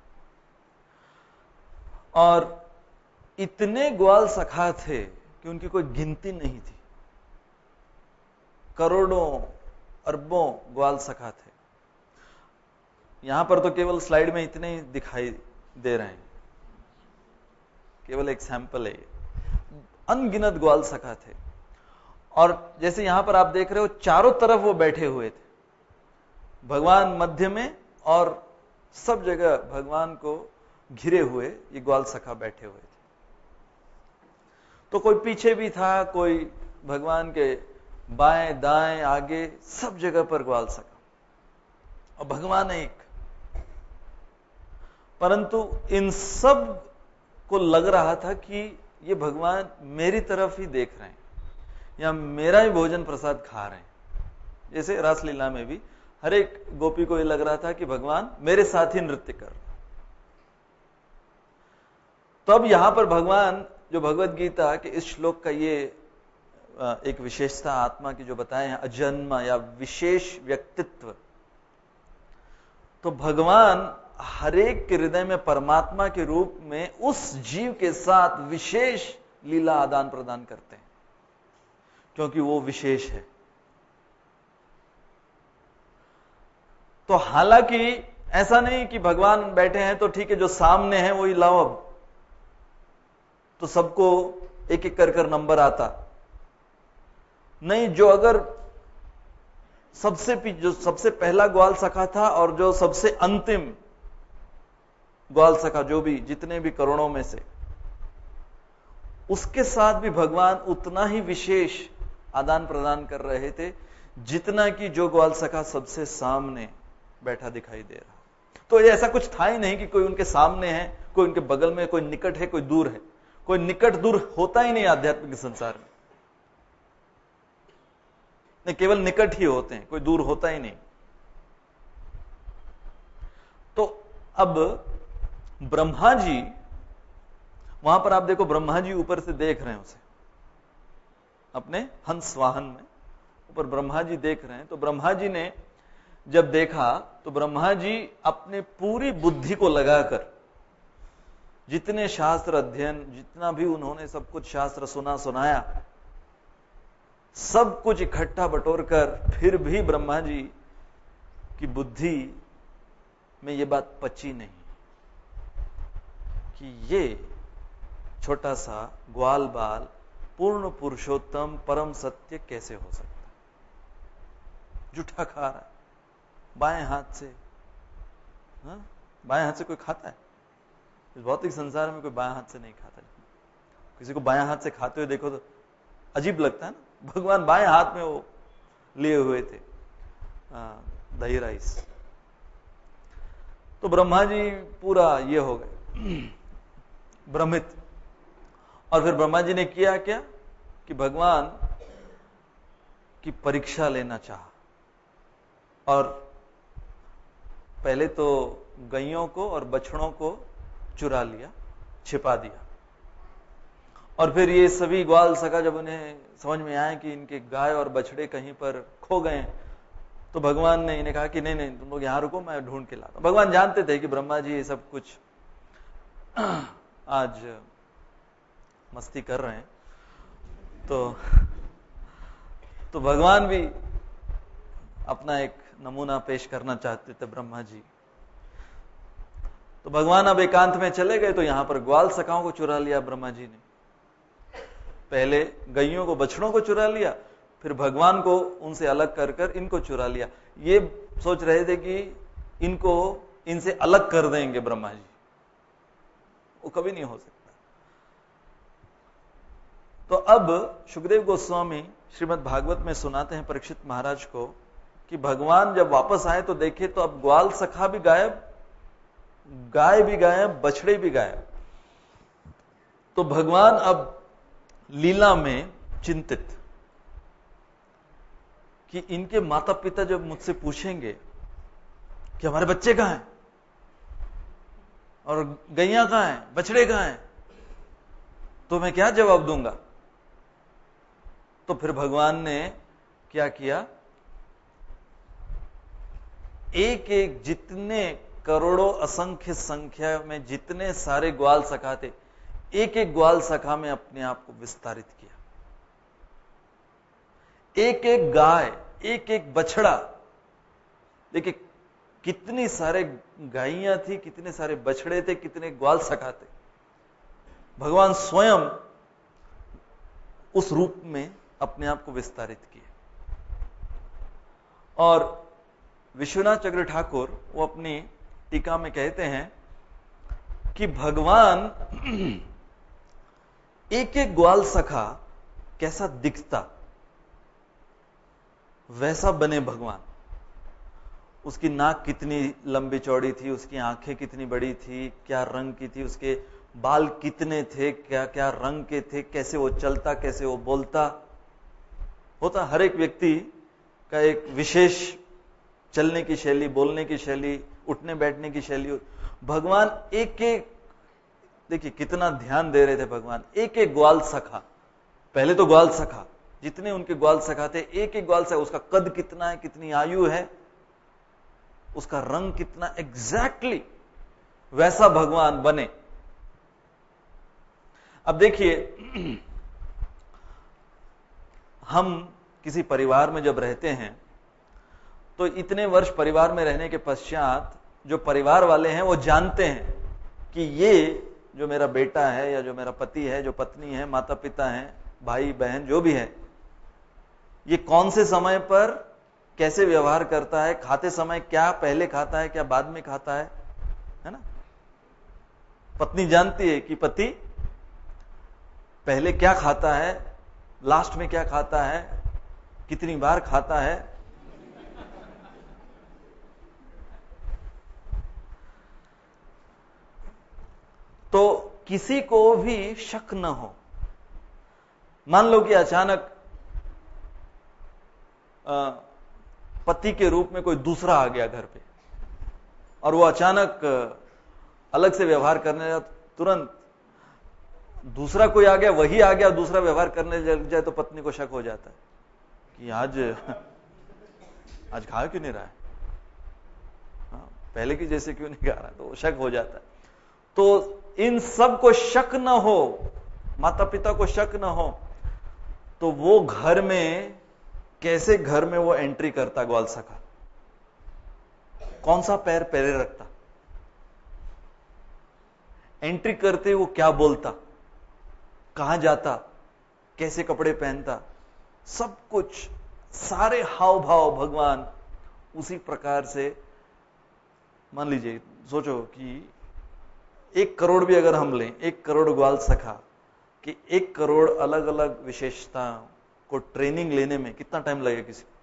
और इतने ग्वाल सखा थे कि उनकी कोई गिनती नहीं थी। करोड़ों अरबों ग्वाल सखा थे। यहां पर तो केवल स्लाइड में इतने ही दिखाई दे रहे हैं, केवल एक सैंपल है। अनगिनत ग्वाल सखा थे, और जैसे यहां पर आप देख रहे हो चारों तरफ वो बैठे हुए थे, भगवान मध्य में, और सब जगह भगवान को घिरे हुए ये ग्वाल सखा बैठे हुए थे। तो कोई पीछे भी था, कोई भगवान के बाएं दाएं आगे, सब जगह पर ग्वाल सखा, और भगवान एक। परंतु इन सब को लग रहा था कि ये भगवान मेरी तरफ ही देख रहे हैं, या मेरा ही भोजन प्रसाद खा रहे हैं। जैसे रासलीला में भी हर एक गोपी को ये लग रहा था कि भगवान मेरे साथ ही नृत्य कर रहे। तो अब यहां पर भगवान जो भगवत गीता के इस श्लोक का ये एक विशेषता आत्मा की जो बताए हैं, अजन्मा या विशेष व्यक्तित्व, तो भगवान हर एक के हृदय में परमात्मा के रूप में उस जीव के साथ विशेष लीला आदान प्रदान करते हैं, क्योंकि वो विशेष है। तो हालांकि ऐसा नहीं कि भगवान बैठे हैं तो ठीक है, जो सामने है वही लाओ, अब तो सबको एक एक कर कर नंबर आता नहीं। जो अगर जो सबसे पहला ग्वाल सखा था और जो सबसे अंतिम ग्वाल सखा, जो भी जितने भी करोड़ों में से, उसके साथ भी भगवान उतना ही विशेष आदान प्रदान कर रहे थे जितना कि जो ग्वाल सखा सबसे सामने बैठा दिखाई दे रहा। तो ये ऐसा कुछ था ही नहीं कि कोई उनके सामने है, कोई उनके बगल में, कोई निकट है, कोई दूर है। कोई निकट दूर होता ही नहीं आध्यात्मिक संसार में, नहीं, केवल निकट ही होते हैं, कोई दूर होता ही नहीं। तो अब ब्रह्मा जी, वहां पर आप देखो ब्रह्मा जी ऊपर से देख रहे हैं उसे, अपने हंस वाहन में ऊपर ब्रह्मा जी देख रहे हैं। तो ब्रह्मा जी ने जब देखा तो ब्रह्मा जी अपने पूरी बुद्धि को लगाकर, जितने शास्त्र अध्ययन, जितना भी उन्होंने सब कुछ शास्त्र सुना सुनाया, सब कुछ इकट्ठा बटोरकर फिर भी ब्रह्मा जी की बुद्धि में ये बात पची नहीं कि ये छोटा सा ग्वाल बाल पूर्ण पुरुषोत्तम परम सत्य कैसे हो सकता है। जूठा खा रहा है बाएं हाथ से। बाएं हाथ से कोई खाता है? इस भौतिक संसार में कोई बाएं हाथ से नहीं खाता। किसी को बाएं हाथ से खाते हुए देखो तो अजीब लगता है ना। भगवान बाएं हाथ में वो लिए हुए थे दही राइस। तो ब्रह्मा जी पूरा ये हो गए भ्रमित। और फिर ब्रह्मा जी ने किया क्या कि भगवान की परीक्षा लेना चाहा और पहले तो गैयों को और बछड़ों को चुरा लिया, छिपा दिया। और फिर ये सभी ग्वाल सखा जब उन्हें समझ में आया कि इनके गाय और बछड़े कहीं पर खो गए, तो भगवान ने इन्हें कहा कि नहीं नहीं तुम लोग यहां रुको, मैं ढूंढ के लाता हूं। भगवान जानते थे कि ब्रह्मा जी ये सब कुछ आज मस्ती कर रहे हैं, तो भगवान भी अपना एक नमूना पेश करना चाहते थे ब्रह्मा जी। तो भगवान अब एकांत में चले गए, तो यहां पर ग्वाल सखाओं को चुरा लिया ब्रह्मा जी ने। पहले गैयों को बछड़ों को चुरा लिया, फिर भगवान को उनसे अलग कर कर इनको चुरा लिया। ये सोच रहे थे कि इनको इनसे अलग कर देंगे ब्रह्मा जी, वो कभी नहीं हो सकता। तो अब शुकदेव गोस्वामी श्रीमद् भागवत में सुनाते हैं परीक्षित महाराज को कि भगवान जब वापस आए तो देखे तो अब ग्वाल सखा भी गायब, गाय भी गायब, बछड़े भी गायब। तो भगवान अब लीला में चिंतित कि इनके माता पिता जब मुझसे पूछेंगे कि हमारे बच्चे कहां हैं और गैया कहां हैं, बछड़े कहां हैं, तो मैं क्या जवाब दूंगा। तो फिर भगवान ने क्या किया, एक एक जितने करोड़ों असंख्य संख्या में जितने सारे ग्वाल सखा थे, एक एक ग्वाल सखा में अपने आप को विस्तारित किया। एक एक गाय, एक एक बछड़ा, देखिए कितनी सारे गायियां थी, कितने सारे बछड़े थे, कितने ग्वाल सखा थे। भगवान स्वयं उस रूप में अपने आप को विस्तारित किए। और विश्वनाथ चक्र ठाकुर वो अपनी टीका में कहते हैं कि भगवान एक एक ग्वाल सखा कैसा दिखता वैसा बने भगवान। उसकी नाक कितनी लंबी चौड़ी थी, उसकी आंखें कितनी बड़ी थी, क्या रंग की थी, उसके बाल कितने थे, क्या क्या रंग के थे, कैसे वो चलता, कैसे वो बोलता। होता हर एक व्यक्ति का एक विशेष चलने की शैली, बोलने की शैली, उठने बैठने की शैली। भगवान एक एक, देखिए कितना ध्यान दे रहे थे भगवान। एक एक ग्वाल सखा, पहले तो ग्वाल सखा, जितने उनके ग्वाल सखा थे, एक एक ग्वाल सखा, उसका कद कितना है, कितनी आयु है, उसका रंग कितना, एग्जैक्टली वैसा भगवान बने। अब देखिए हम किसी परिवार में जब रहते हैं तो इतने वर्ष परिवार में रहने के पश्चात जो परिवार वाले हैं वो जानते हैं कि ये जो मेरा बेटा है या जो मेरा पति है, जो पत्नी है, माता पिता हैं, भाई बहन जो भी है, ये कौन से समय पर कैसे व्यवहार करता है, खाते समय क्या पहले खाता है, क्या बाद में खाता है ना। पत्नी जानती है कि पति पहले क्या खाता है, लास्ट में क्या खाता है, कितनी बार खाता है। तो किसी को भी शक न हो। मान लो कि अचानक पति के रूप में कोई दूसरा आ गया घर पे और वो अचानक अलग से व्यवहार करने लगा, तुरंत दूसरा कोई आ गया, वही आ गया, दूसरा व्यवहार करने लग जाए तो पत्नी को शक हो जाता है कि आज खा क्यों नहीं रहा है, पहले की जैसे क्यों नहीं खा रहा है, तो शक हो जाता है। तो इन सब को शक न हो, माता पिता को शक न हो, तो वो घर में कैसे घर में वो एंट्री करता ग्वाल सखा, कौन सा पैर पहले रखता, एंट्री करते वो क्या बोलता, कहां जाता, कैसे कपड़े पहनता, सब कुछ सारे हाव भाव भगवान उसी प्रकार से। मान लीजिए, सोचो कि 1 करोड़ भी अगर हम लें, 1 करोड़ ग्वाल सखा कि 1 करोड़ अलग अलग विशेषता को ट्रेनिंग लेने में कितना टाइम लगेगा किसी को?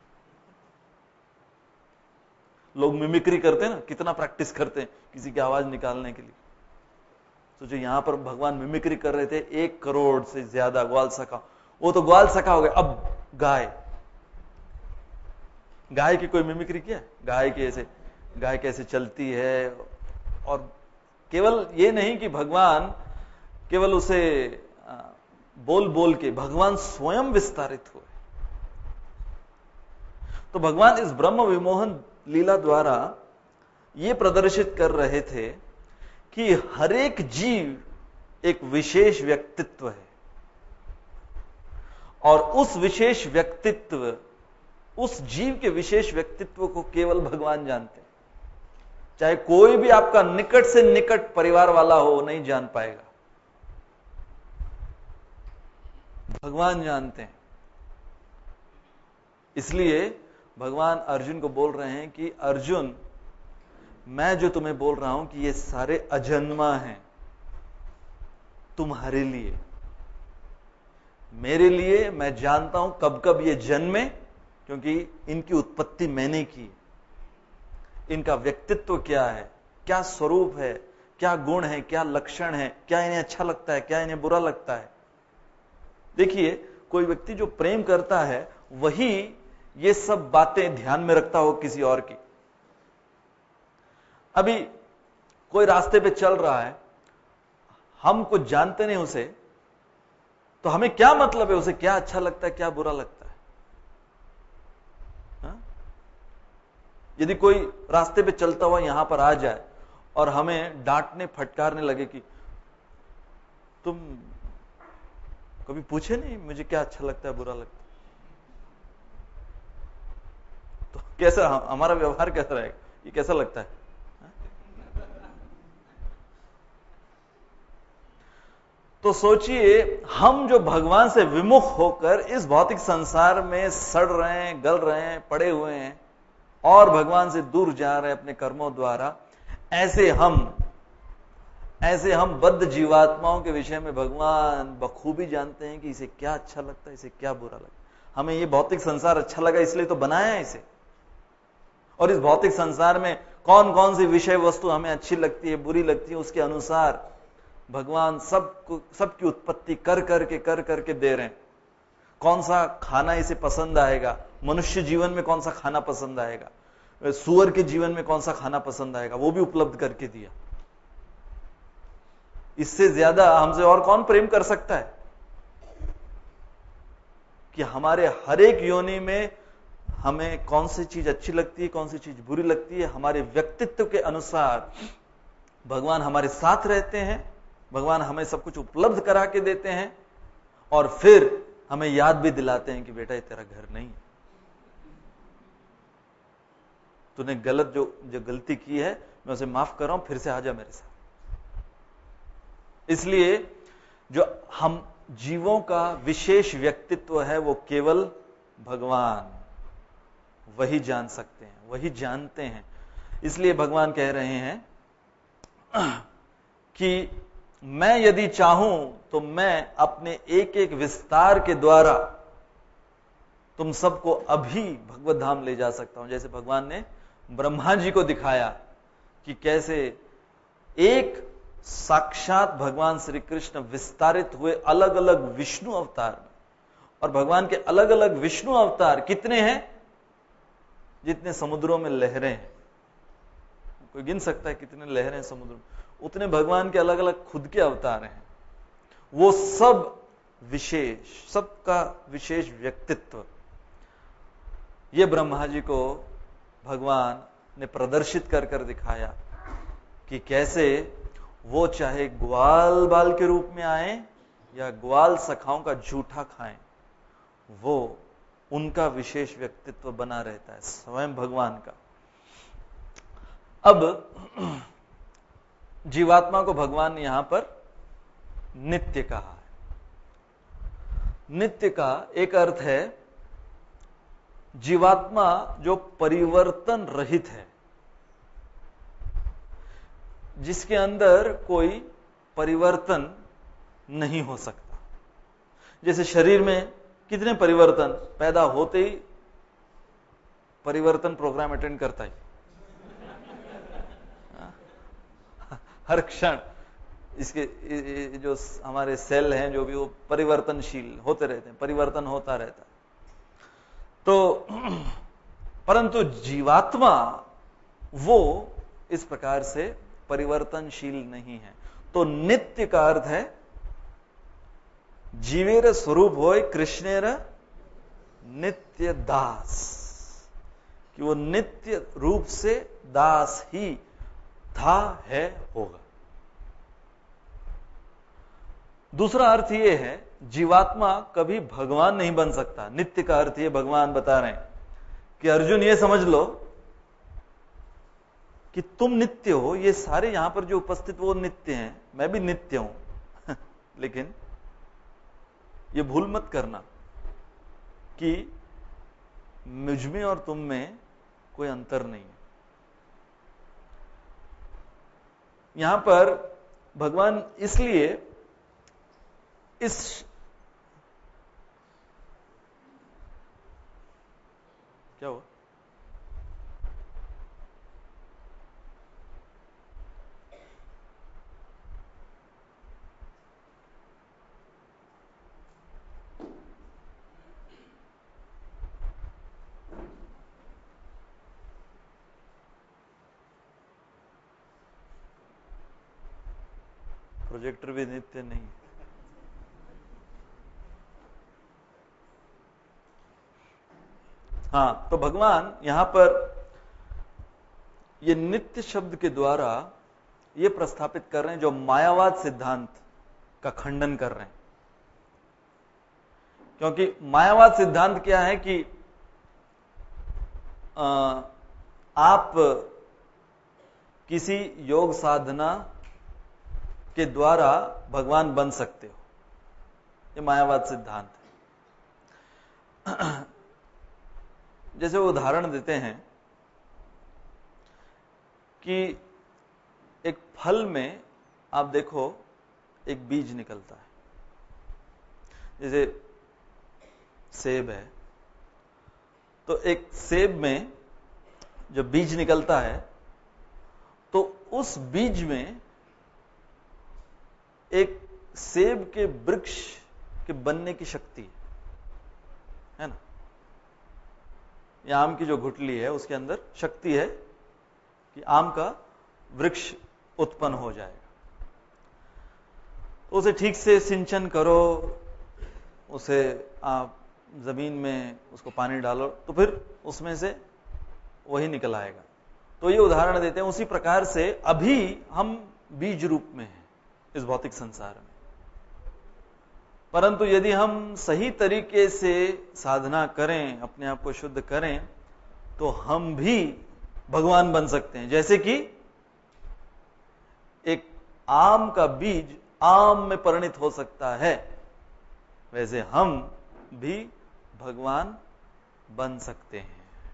लोग मिमिक्री करते हैं ना, कितना प्रैक्टिस करते हैं किसी की आवाज निकालने के लिए। सोचो यहां पर भगवान मिमिक्री कर रहे थे, 1 करोड़ से ज्यादा ग्वाल सखा। वो तो ग्वाल सखा हो गया। अब गाय की कोई मिमिक्री किया? गाय कैसे चलती है, और केवल ये नहीं कि भगवान केवल उसे बोल बोल के, भगवान स्वयं विस्तारित हुए। तो भगवान इस ब्रह्म विमोहन लीला द्वारा ये प्रदर्शित कर रहे थे कि हर एक जीव एक विशेष व्यक्तित्व है, और उस विशेष व्यक्तित्व, उस जीव के विशेष व्यक्तित्व को केवल भगवान जानते हैं। चाहे कोई भी आपका निकट से निकट परिवार वाला हो, नहीं जान पाएगा, भगवान जानते हैं। इसलिए भगवान अर्जुन को बोल रहे हैं कि अर्जुन, मैं जो तुम्हें बोल रहा हूं कि ये सारे अजन्मा हैं तुम्हारे लिए, मेरे लिए। मैं जानता हूं कब कब ये जन्मे, क्योंकि इनकी उत्पत्ति मैंने की। इनका व्यक्तित्व क्या है, क्या स्वरूप है, क्या गुण है, क्या लक्षण है, क्या इन्हें अच्छा लगता है, क्या इन्हें बुरा लगता है। देखिए, कोई व्यक्ति जो प्रेम करता है वही ये सब बातें ध्यान में रखता हो किसी और की। अभी कोई रास्ते पे चल रहा है, हम कुछ जानते नहीं उसे, तो हमें क्या मतलब है उसे क्या अच्छा लगता है, क्या बुरा लगता है? यदि कोई रास्ते पे चलता हुआ यहां पर आ जाए और हमें डांटने फटकारने लगे कि तुम कभी पूछे नहीं मुझे क्या अच्छा लगता है, बुरा लगता है, तो कैसा हमारा व्यवहार कैसा रहेगा? ये कैसा लगता है? तो सोचिए, हम जो भगवान से विमुख होकर इस भौतिक संसार में सड़ रहे हैं, गल रहे हैं, पड़े हुए हैं और भगवान से दूर जा रहे हैं अपने कर्मों द्वारा, ऐसे हम बद्ध जीवात्माओं के विषय में भगवान बखूबी जानते हैं कि इसे क्या अच्छा लगता है, इसे क्या बुरा लगता है। हमें ये भौतिक संसार अच्छा लगा इसलिए तो बनाया है इसे, और इस भौतिक संसार में कौन कौन सी विषय वस्तु हमें अच्छी लगती है, बुरी लगती है, उसके अनुसार भगवान सबकी उत्पत्ति कर करके दे रहे हैं। कौन सा खाना इसे पसंद आएगा, मनुष्य जीवन में कौन सा खाना पसंद आएगा, सूअर के जीवन में कौन सा खाना पसंद आएगा, वो भी उपलब्ध करके दिया। इससे ज्यादा हमसे और कौन प्रेम कर सकता है कि हमारे हर एक योनि में हमें कौन सी चीज अच्छी लगती है, कौन सी चीज बुरी लगती है, हमारे व्यक्तित्व के अनुसार भगवान हमारे साथ रहते हैं, भगवान हमें सब कुछ उपलब्ध करा के देते हैं, और फिर हमें याद भी दिलाते हैं कि बेटा ये तेरा घर नहीं है, तूने जो गलती की है मैं उसे माफ कर रहा हूं, फिर से आ जा मेरे साथ। इसलिए जो हम जीवों का विशेष व्यक्तित्व है वो केवल भगवान वही जान सकते हैं, वही जानते हैं। इसलिए भगवान कह रहे हैं कि मैं यदि चाहूं तो मैं अपने एक एक विस्तार के द्वारा तुम सबको अभी भगवत धाम ले जा सकता हूं। जैसे भगवान ने ब्रह्मा जी को दिखाया कि कैसे एक साक्षात भगवान श्री कृष्ण विस्तारित हुए अलग अलग विष्णु अवतार में, और भगवान के अलग अलग विष्णु अवतार कितने हैं? जितने समुद्रों में लहरें हैं, कोई गिन सकता है कितने लहरें हैं समुद्र में? उतने भगवान के अलग अलग खुद के अवतार हैं। वो सब विशेष, सबका विशेष व्यक्तित्व ये ब्रह्मा जी को भगवान ने प्रदर्शित कर दिखाया कि कैसे वो चाहे ग्वाल बाल के रूप में आए या ग्वाल सखाओं का जूठा खाएं, वो उनका विशेष व्यक्तित्व बना रहता है, स्वयं भगवान का। अब जीवात्मा को भगवान ने यहां पर नित्य कहा है। नित्य का एक अर्थ है जीवात्मा जो परिवर्तन रहित है, जिसके अंदर कोई परिवर्तन नहीं हो सकता। जैसे शरीर में कितने परिवर्तन, पैदा होते ही परिवर्तन प्रोग्राम अटेंड करता है, हर क्षण इसके जो हमारे सेल हैं जो भी, वो परिवर्तनशील होते रहते हैं, परिवर्तन होता रहता है। तो परंतु जीवात्मा वो इस प्रकार से परिवर्तनशील नहीं है। तो नित्य का अर्थ है जीवेर स्वरूप होय कृष्णेर नित्य दास, कि वो नित्य रूप से दास ही था, है, होगा। दूसरा अर्थ ये है जीवात्मा कभी भगवान नहीं बन सकता। नित्य का अर्थ ये भगवान बता रहे हैं कि अर्जुन ये समझ लो कि तुम नित्य हो, ये सारे यहां पर जो उपस्थित वो नित्य हैं, मैं भी नित्य हूं लेकिन ये भूल मत करना कि मुझ में और तुम में कोई अंतर नहीं है। यहां पर भगवान इसलिए इस क्या हुआ, प्रोजेक्टर भी नित्य नहीं। हाँ, तो भगवान यहां पर ये नित्य शब्द के द्वारा ये प्रस्थापित कर रहे हैं जो मायावाद सिद्धांत का खंडन कर रहे हैं। क्योंकि मायावाद सिद्धांत क्या है कि आप किसी योग साधना के द्वारा भगवान बन सकते हो, ये मायावाद सिद्धांत है। जैसे वो उदाहरण देते हैं कि एक फल में आप देखो एक बीज निकलता है, जैसे सेब है, तो एक सेब में जब बीज निकलता है तो उस बीज में एक सेब के वृक्ष के बनने की शक्ति है ना। ये आम की जो गुठली है उसके अंदर शक्ति है कि आम का वृक्ष उत्पन्न हो जाएगा। तो उसे ठीक से सिंचन करो, उसे आप जमीन में उसको पानी डालो तो फिर उसमें से वही निकल आएगा। तो ये उदाहरण देते हैं। उसी प्रकार से अभी हम बीज रूप में हैं इस भौतिक संसार में, परंतु यदि हम सही तरीके से साधना करें, अपने आप को शुद्ध करें, तो हम भी भगवान बन सकते हैं। जैसे कि एक आम का बीज आम में परिणित हो सकता है, वैसे हम भी भगवान बन सकते हैं।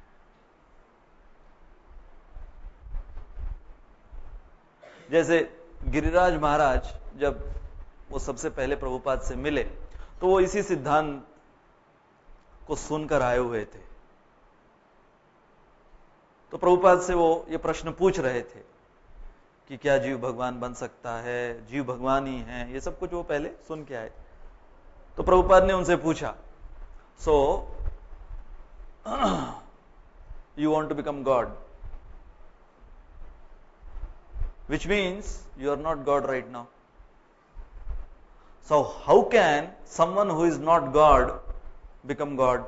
जैसे गिरिराज महाराज जब वो सबसे पहले प्रभुपाद से मिले तो वो इसी सिद्धांत को सुनकर आए हुए थे। तो प्रभुपाद से वो ये प्रश्न पूछ रहे थे कि क्या जीव भगवान बन सकता है, जीव भगवान ही है, ये सब कुछ वो पहले सुन के आए। तो प्रभुपाद ने उनसे पूछा, so you want to become God, which means you are not God right now. So how can someone who is not God become God?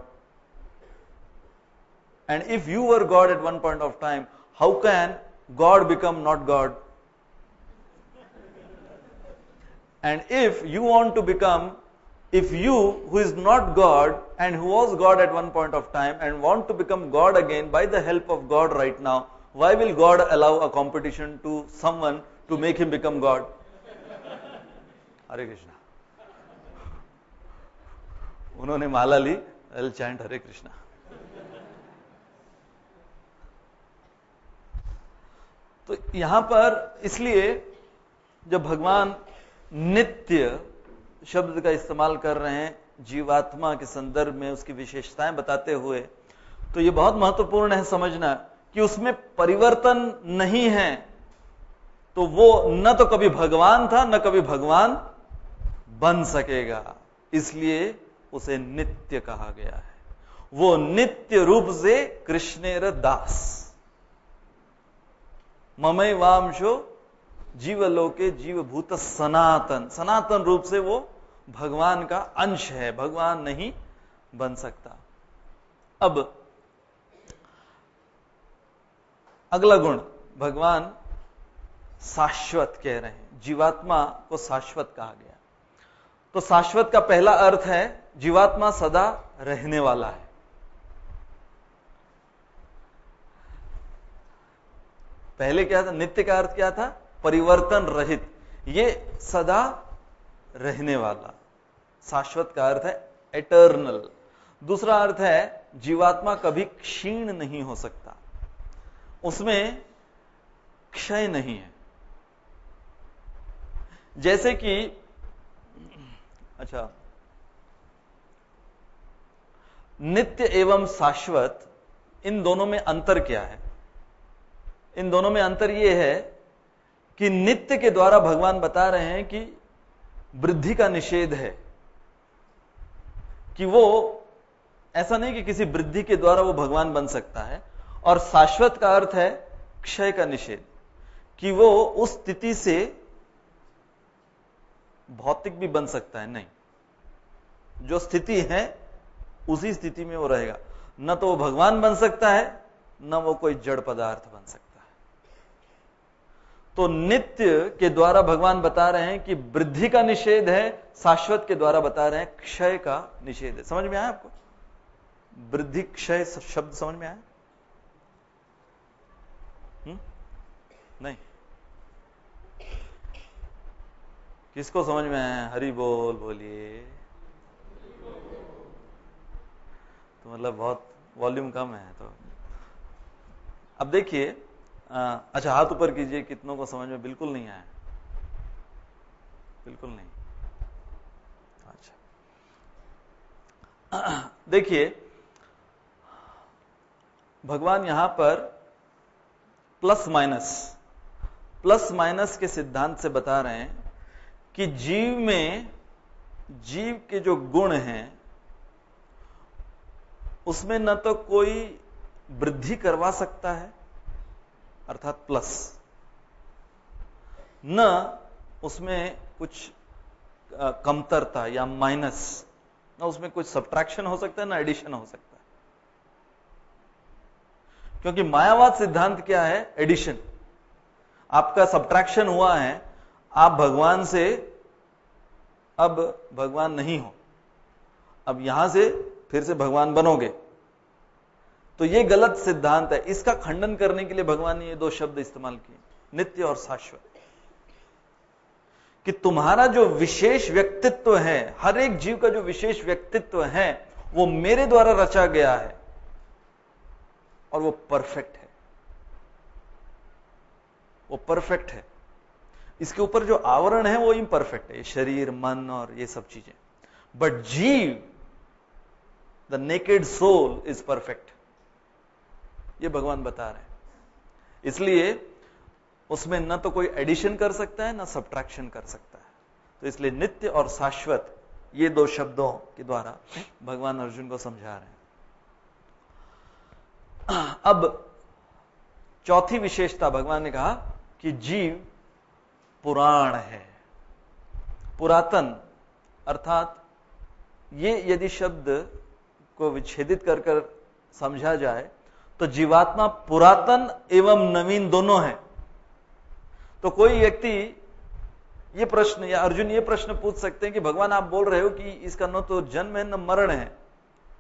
And if you were God at one point of time, how can God become not God? And if you want to become, if you who is not God and who was God at one point of time and want to become God again by the help of God right now, why will God allow a competition to someone to make him become God? Hare Krishna. उन्होंने माला ली, I'll chant हरे कृष्णा. तो यहां पर इसलिए जब भगवान नित्य शब्द का इस्तेमाल कर रहे हैं जीवात्मा के संदर्भ में उसकी विशेषताएं बताते हुए, तो यह बहुत महत्वपूर्ण है समझना कि उसमें परिवर्तन नहीं है, तो वो न तो कभी भगवान था न कभी भगवान बन सकेगा, इसलिए उसे नित्य कहा गया है. वो नित्य रूप से कृष्णेर दास, ममई वांशो जीवलोके जीवभूत सनातन, सनातन रूप से वो भगवान का अंश है, भगवान नहीं बन सकता. अब अगला गुण, भगवान शाश्वत कह रहे हैं, जीवात्मा को शाश्वत कहा गया. तो शाश्वत का पहला अर्थ है जीवात्मा सदा रहने वाला है. पहले क्या था? नित्य का अर्थ क्या था? परिवर्तन रहित, ये सदा रहने वाला. शाश्वत का अर्थ है एटर्नल. दूसरा अर्थ है जीवात्मा कभी क्षीण नहीं हो सकता, उसमें क्षय नहीं है. जैसे कि अच्छा, नित्य एवं शाश्वत, इन दोनों में अंतर क्या है? इन दोनों में अंतर यह है कि नित्य के द्वारा भगवान बता रहे हैं कि वृद्धि का निषेध है, कि वो ऐसा नहीं कि किसी वृद्धि के द्वारा वो भगवान बन सकता है. और शाश्वत का अर्थ है क्षय का निषेध, कि वो उस स्थिति से भौतिक भी बन सकता है, नहीं, जो स्थिति है उसी स्थिति में वो रहेगा. न तो वो भगवान बन सकता है, न वो कोई जड़ पदार्थ बन सकता है. तो नित्य के द्वारा भगवान बता रहे हैं कि वृद्धि का निषेध है, शाश्वत के द्वारा बता रहे हैं क्षय का निषेध है. समझ में आया आपको? वृद्धि क्षय शब्द समझ में आया? नहीं? किसको समझ में आया? हरि बोल बोलिए. तो मतलब बहुत वॉल्यूम कम है. तो अब देखिए, अच्छा हाथ ऊपर कीजिए कितनों को समझ में बिल्कुल नहीं आया? बिल्कुल नहीं. अच्छा, देखिए भगवान यहां पर प्लस माइनस के सिद्धांत से बता रहे हैं कि जीव के जो गुण हैं उसमें न तो कोई वृद्धि करवा सकता है अर्थात प्लस, न उसमें कुछ कमतरता या माइनस, न उसमें कुछ सब्ट्रैक्शन हो सकता है, न एडिशन हो सकता है. क्योंकि मायावाद सिद्धांत क्या है? एडिशन. आपका सब्ट्रैक्शन हुआ है, आप भगवान से अब भगवान नहीं हो, अब यहां से फिर से भगवान बनोगे. तो ये गलत सिद्धांत है. इसका खंडन करने के लिए भगवान ने ये दो शब्द इस्तेमाल किए, नित्य और शाश्वत, कि तुम्हारा जो विशेष व्यक्तित्व है, हर एक जीव का जो विशेष व्यक्तित्व है, वो मेरे द्वारा रचा गया है और वो परफेक्ट है. वो परफेक्ट है. इसके ऊपर जो आवरण है वो इम्परफेक्ट है, शरीर, मन और ये सब चीजें. बट जीव, the naked soul is perfect, ये भगवान बता रहे हैं. इसलिए उसमें न तो कोई एडिशन कर सकता है, न सब्ट्रैक्शन कर सकता है. तो इसलिए नित्य और शाश्वत, ये दो शब्दों के द्वारा भगवान अर्जुन को समझा रहे हैं. अब चौथी विशेषता भगवान ने कहा कि जीव पुराण है. पुरातन अर्थात ये यदि शब्द को विच्छेदित कर कर समझा जाए तो जीवात्मा पुरातन एवं नवीन दोनों है. तो कोई व्यक्ति ये प्रश्न, या अर्जुन ये प्रश्न पूछ सकते हैं कि भगवान आप बोल रहे हो कि इसका न तो जन्म है न मरण है,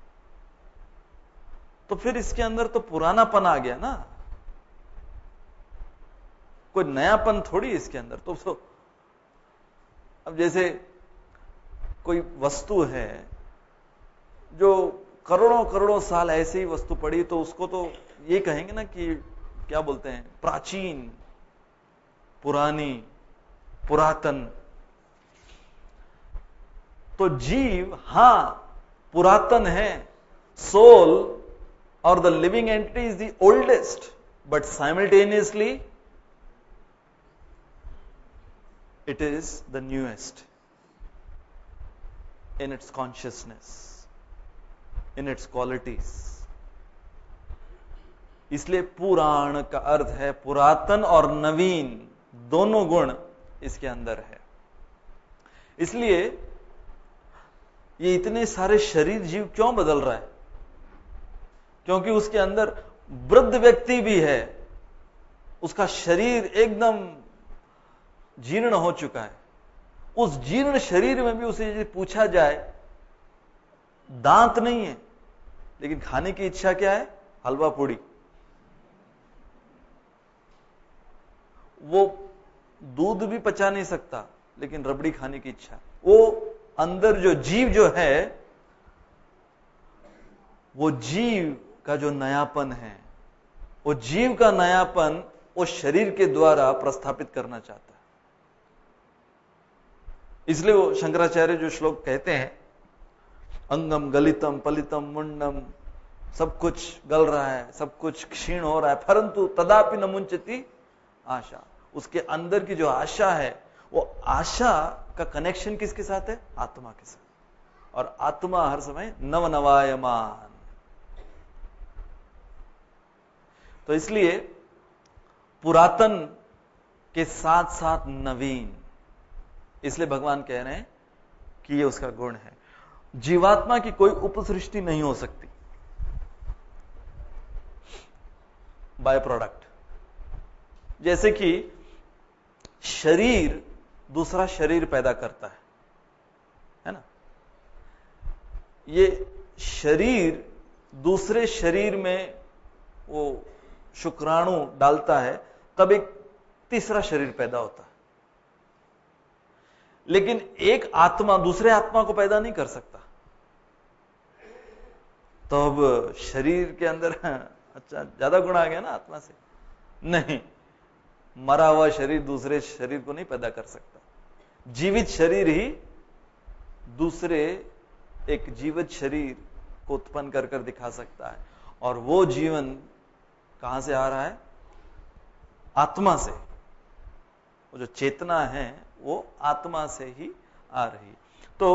तो फिर इसके अंदर तो पुरानापन आ गया ना, कोई नयापन थोड़ी इसके अंदर। तो अब जैसे कोई वस्तु है जो करोड़ों करोड़ों साल ऐसे ही वस्तु पड़ी, तो उसको तो ये कहेंगे ना कि क्या बोलते हैं, प्राचीन, पुरानी, पुरातन। तो जीव हां पुरातन है, सोल और the living entity is the oldest, but simultaneously it is the newest in its consciousness, in its qualities. इसलिए पुराण का अर्थ है पुरातन और नवीन, दोनों गुण इसके अंदर है। इसलिए ये इतने सारे शरीर जीव क्यों बदल रहा है? क्योंकि उसके अंदर वृद्ध व्यक्ति भी है, उसका शरीर एकदम जीर्ण हो चुका है। उस जीर्ण शरीर में भी उसे यदि पूछा जाए, दांत नहीं है लेकिन खाने की इच्छा क्या है? हलवा पूड़ी। वो दूध भी पचा नहीं सकता लेकिन रबड़ी खाने की इच्छा। वो अंदर जो जीव जो है, वो जीव का जो नयापन है, वो जीव का नयापन वो शरीर के द्वारा प्रस्थापित करना चाहता है। इसलिए वो शंकराचार्य जो श्लोक कहते हैं, अंगम गलितम पलितम मुंडम, सब कुछ गल रहा है, सब कुछ क्षीण हो रहा है, परंतु तदापि न मुंचति आशा। उसके अंदर की जो आशा है, वो आशा का कनेक्शन किसके साथ है? आत्मा के साथ। और आत्मा हर समय नवनवायमान। तो इसलिए पुरातन के साथ साथ नवीन, इसलिए भगवान कह रहे हैं कि ये उसका गुण है। जीवात्मा की कोई उपसृष्टि नहीं हो सकती बाय प्रोडक्ट। जैसे कि शरीर दूसरा शरीर पैदा करता है ना? ये शरीर दूसरे शरीर में वो शुक्राणु डालता है, तब एक तीसरा शरीर पैदा होता है। लेकिन एक आत्मा दूसरे आत्मा को पैदा नहीं कर सकता। तो अब शरीर के अंदर अच्छा ज्यादा गुण आ गया ना आत्मा से? नहीं, मरा हुआ शरीर दूसरे शरीर को नहीं पैदा कर सकता। जीवित शरीर ही दूसरे एक जीवित शरीर को उत्पन्न कर कर दिखा सकता है। और वो जीवन कहां से आ रहा है? आत्मा से। वो जो चेतना है वो आत्मा से ही आ रही। तो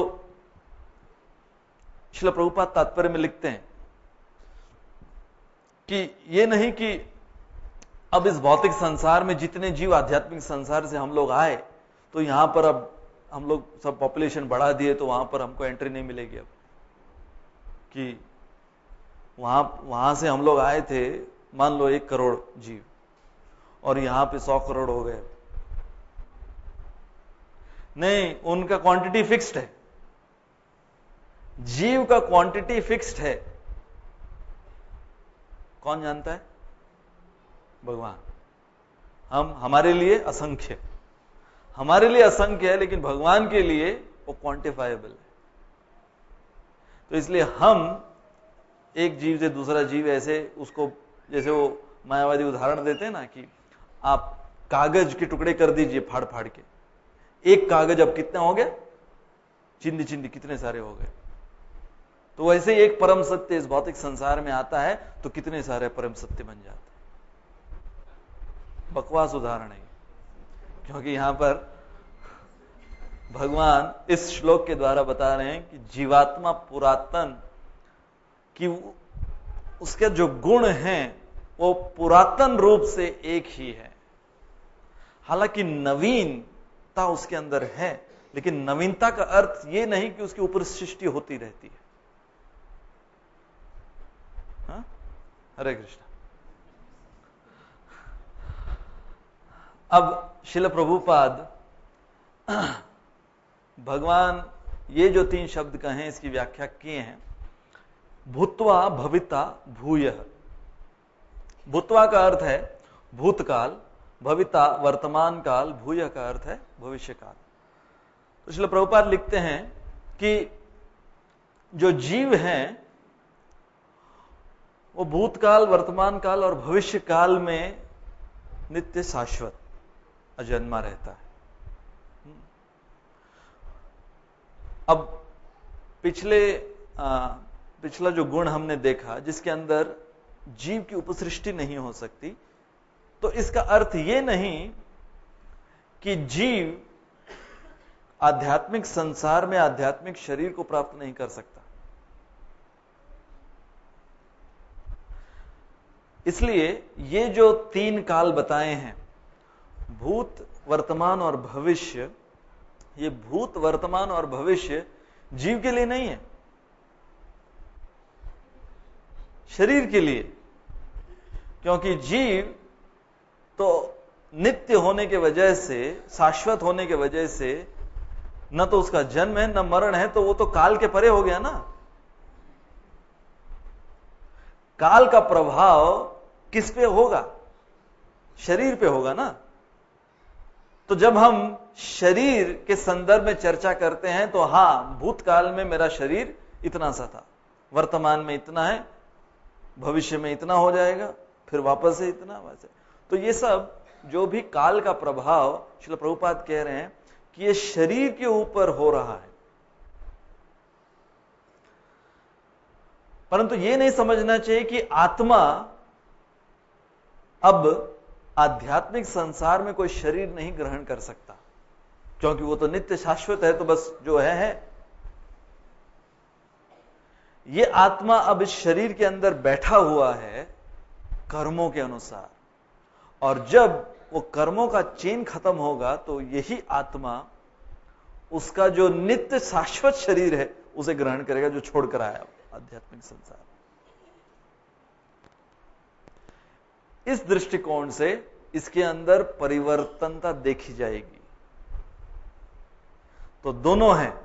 श्रील प्रभुपाद तात्पर्य में लिखते हैं कि ये नहीं कि अब इस भौतिक संसार में जितने जीव आध्यात्मिक संसार से हम लोग आए, तो यहां पर अब हम लोग सब पॉपुलेशन बढ़ा दिए तो वहां पर हमको एंट्री नहीं मिलेगी। अब कि वहां से हम लोग आए थे, मान लो 1 करोड़ जीव, और यहां पे 100 करोड़ हो गए। नहीं, उनका क्वांटिटी फिक्स्ड है। जीव का क्वांटिटी फिक्स्ड है। कौन जानता है? भगवान। हमारे लिए असंख्य, हमारे लिए असंख्य है, लेकिन भगवान के लिए वो क्वांटिफाइबल है। तो इसलिए हम एक जीव से दूसरा जीव ऐसे उसको, जैसे वो मायावादी उदाहरण देते हैं ना कि आप कागज के टुकड़े कर दीजिए फाड़ फाड़ के, एक कागज अब कितना हो गया? चिंदी चिंदी कितने सारे हो गए। तो वैसे एक परम सत्य इस भौतिक संसार में आता है तो कितने सारे परम सत्य बन जाते हैं। बकवास उदाहरण है, क्योंकि यहां पर भगवान इस श्लोक के द्वारा बता रहे हैं कि जीवात्मा पुरातन कि उसके जो गुण हैं वो पुरातन रूप से एक ही है। हालांकि नवीनता उसके अंदर है, लेकिन नवीनता का अर्थ ये नहीं कि उसके ऊपर सृष्टि होती रहती है। हाँ? हरे कृष्ण। अब श्रील प्रभुपाद भगवान ये जो 3 शब्द कहे इसकी व्याख्या किए हैं भूत्वा भविता भूयः। भूत्वा का अर्थ है भूतकाल, भविता वर्तमान काल, भूयः का अर्थ है भविष्य काल। तो श्रील प्रभुपाद लिखते हैं कि जो जीव हैं वो भूतकाल, वर्तमान काल और भविष्य काल में नित्य शाश्वत अजन्मा रहता है। अब पिछला जो गुण हमने देखा जिसके अंदर जीव की उपसृष्टि नहीं हो सकती, तो इसका अर्थ ये नहीं कि जीव आध्यात्मिक संसार में आध्यात्मिक शरीर को प्राप्त नहीं कर सकता। इसलिए ये जो 3 काल बताए हैं, भूत, वर्तमान और भविष्य, ये भूत, वर्तमान और भविष्य जीव के लिए नहीं है, शरीर के लिए। क्योंकि जीव तो नित्य होने के वजह से, शाश्वत होने के वजह से न तो उसका जन्म है न मरण है, तो वो तो काल के परे हो गया ना। काल का प्रभाव किस पे होगा? शरीर पे होगा ना। तो जब हम शरीर के संदर्भ में चर्चा करते हैं तो हां, भूतकाल में मेरा शरीर इतना सा था, वर्तमान में इतना है, भविष्य में इतना हो जाएगा, फिर वापस से इतना, वैसे। तो ये सब जो भी काल का प्रभाव श्रील प्रभुपाद कह रहे हैं कि ये शरीर के ऊपर हो रहा है। परंतु ये नहीं समझना चाहिए कि आत्मा अब आध्यात्मिक संसार में कोई शरीर नहीं ग्रहण कर सकता, क्योंकि वो तो नित्य शाश्वत है, तो बस जो है। ये आत्मा अब इस शरीर के अंदर बैठा हुआ है कर्मों के अनुसार, और जब वो कर्मों का चेन खत्म होगा तो यही आत्मा उसका जो नित्य शाश्वत शरीर है उसे ग्रहण करेगा, जो छोड़कर आया आध्यात्मिक संसार। इस दृष्टिकोण से इसके अंदर परिवर्तनता देखी जाएगी। तो दोनों हैं।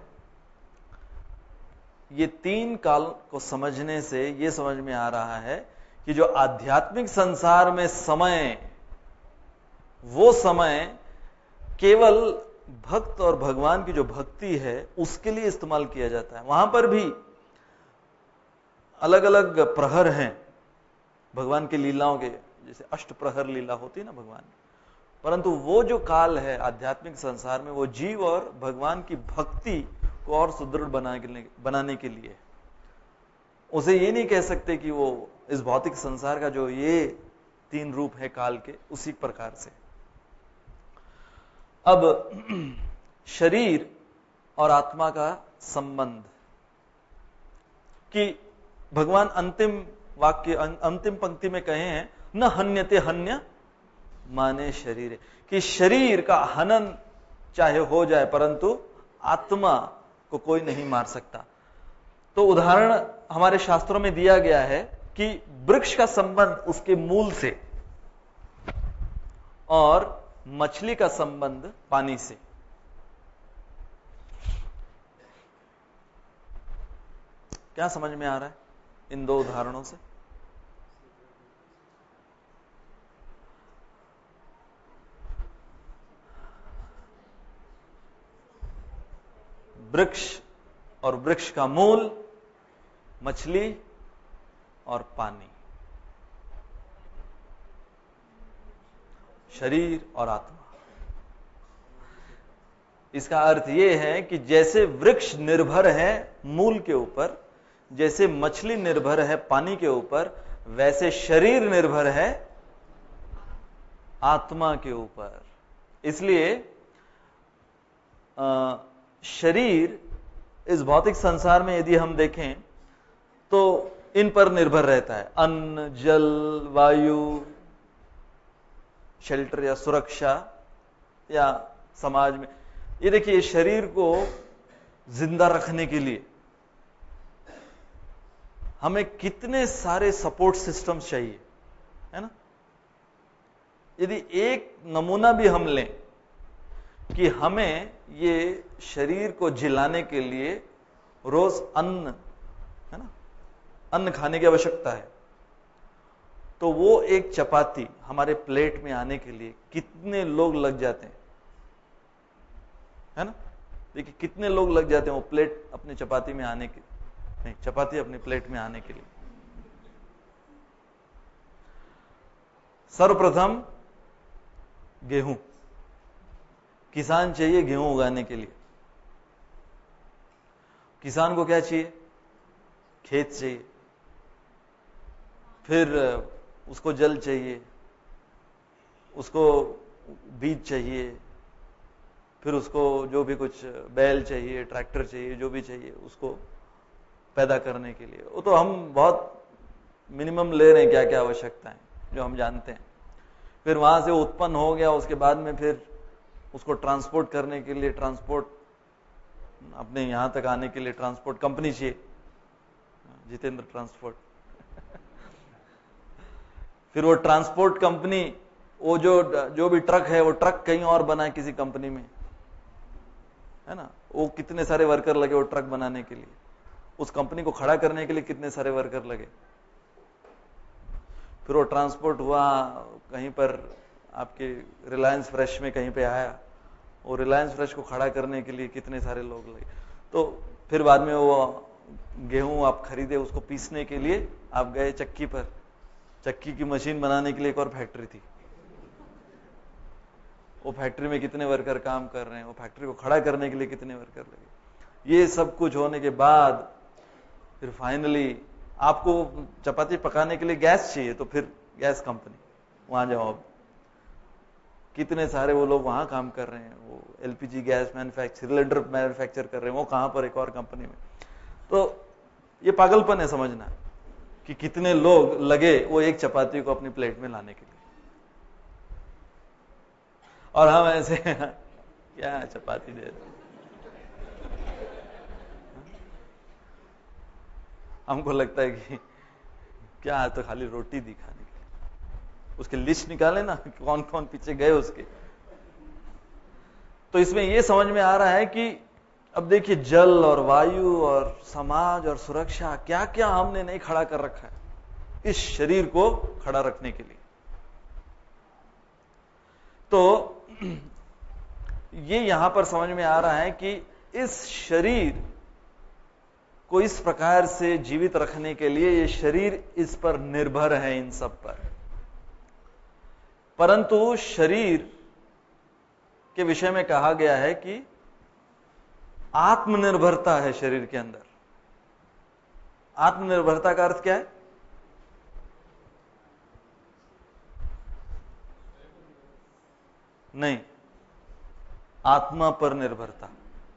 ये 3 काल को समझने से ये समझ में आ रहा है कि जो आध्यात्मिक संसार में समय, वो समय केवल भक्त और भगवान की जो भक्ति है उसके लिए इस्तेमाल किया जाता है। वहां पर भी अलग अलग प्रहर हैं भगवान की लीलाओं के, जैसे अष्ट प्रहर लीला होती है ना भगवान की। परंतु वो जो काल है आध्यात्मिक संसार में, वो जीव और भगवान की भक्ति को और सुदृढ़ बनाने के लिए। उसे ये नहीं कह सकते कि वो इस भौतिक संसार का जो ये 3 रूप है काल के, उसी प्रकार से। अब शरीर और आत्मा का संबंध, कि भगवान अंतिम वाक्य, अंतिम पंक्ति में कहे हैं, न हन्यते हन्य माने शरीर, कि शरीर का हनन चाहे हो जाए परंतु आत्मा को कोई नहीं मार सकता। तो उदाहरण हमारे शास्त्रों में दिया गया है कि वृक्ष का संबंध उसके मूल से और मछली का संबंध पानी से। क्या समझ में आ रहा है इन 2 उदाहरणों से? वृक्ष और वृक्ष का मूल, मछली और पानी, शरीर और आत्मा। इसका अर्थ यह है कि जैसे वृक्ष निर्भर है मूल के ऊपर, जैसे मछली निर्भर है पानी के ऊपर, वैसे शरीर निर्भर है आत्मा के ऊपर। इसलिए शरीर इस भौतिक संसार में यदि हम देखें तो इन पर निर्भर रहता है, अन्न, जल, वायु, शेल्टर या सुरक्षा, या समाज में। ये देखिए, शरीर को जिंदा रखने के लिए हमें कितने सारे सपोर्ट सिस्टम्स चाहिए, है ना। यदि एक नमूना भी हम लें कि हमें ये शरीर को जिलाने के लिए रोज अन्न, है ना, अन्न खाने की आवश्यकता है, तो वो एक चपाती हमारे प्लेट में आने के लिए कितने लोग लग जाते हैं, है ना? देखिए कितने लोग लग जाते हैं वो प्लेट अपनी चपाती में आने के, नहीं, चपाती अपनी प्लेट में आने के लिए। सर्वप्रथम गेहूं, किसान चाहिए गेहूं उगाने के लिए। किसान को क्या चाहिए? खेत चाहिए, फिर उसको जल चाहिए, उसको बीज चाहिए, फिर उसको जो भी कुछ बैल चाहिए, ट्रैक्टर चाहिए, जो भी चाहिए उसको पैदा करने के लिए। वो तो हम बहुत मिनिमम ले रहे हैं, क्या क्या आवश्यकता है जो हम जानते हैं। फिर वहां से उत्पन्न हो गया, उसके बाद में फिर उसको ट्रांसपोर्ट करने के लिए, ट्रांसपोर्ट अपने यहां तक आने के लिए ट्रांसपोर्ट कंपनी चाहिए, जितेंद्र ट्रांसपोर्ट। फिर वो ट्रांसपोर्ट कंपनी, वो जो भी ट्रक है, वो ट्रक कहीं और बनाए किसी कंपनी में, है ना? वो कितने सारे वर्कर लगे वो ट्रक बनाने के लिए, उस कंपनी को खड़ा करने के लिए कितने सारे वर्कर लगे। फिर वो ट्रांसपोर्ट हुआ कहीं पर, आपके रिलायंस फ्रेश में कहीं पे आया, वो रिलायंस फ्रेश को खड़ा करने के लिए कितने सारे लोग लगे। तो फिर बाद में वो गेहूं आप खरीदे, उसको पीसने के लिए आप गए चक्की पर, चक्की की मशीन बनाने के लिए एक और फैक्ट्री थी, वो फैक्ट्री में कितने वर्कर काम कर रहे हैं, वो फैक्ट्री को खड़ा करने के लिए कितने वर्कर लगे। ये सब कुछ होने के बाद फिर फाइनली आपको चपाती पकाने के लिए गैस चाहिए, तो फिर गैस कंपनी वहां जाओ। अब कितने सारे वो लोग वहां काम कर रहे हैं, वो LPG gas manufacture, cylinder manufacture कर रहे हैं, वो कहां पर? एक और कंपनी में। तो ये पागलपन है समझना कि कितने लोग लगे वो एक चपाती को अपनी प्लेट में लाने के लिए, और हम ऐसे क्या चपाती दे रहे, हमको लगता है कि क्या तो खाली रोटी दी खाने के लिए। उसके लिस्ट निकाले ना, कौन कौन पीछे गए उसके। तो इसमें यह समझ में आ रहा है कि अब देखिए जल और वायु और समाज और सुरक्षा, क्या क्या हमने नहीं खड़ा कर रखा है इस शरीर को खड़ा रखने के लिए। तो ये यहां पर समझ में आ रहा है कि इस शरीर को इस प्रकार से जीवित रखने के लिए ये शरीर इस पर निर्भर है, इन सब पर। परंतु शरीर के विषय में कहा गया है कि आत्मनिर्भरता है शरीर के अंदर। आत्मनिर्भरता का अर्थ क्या है? नहीं, आत्मा पर निर्भरता।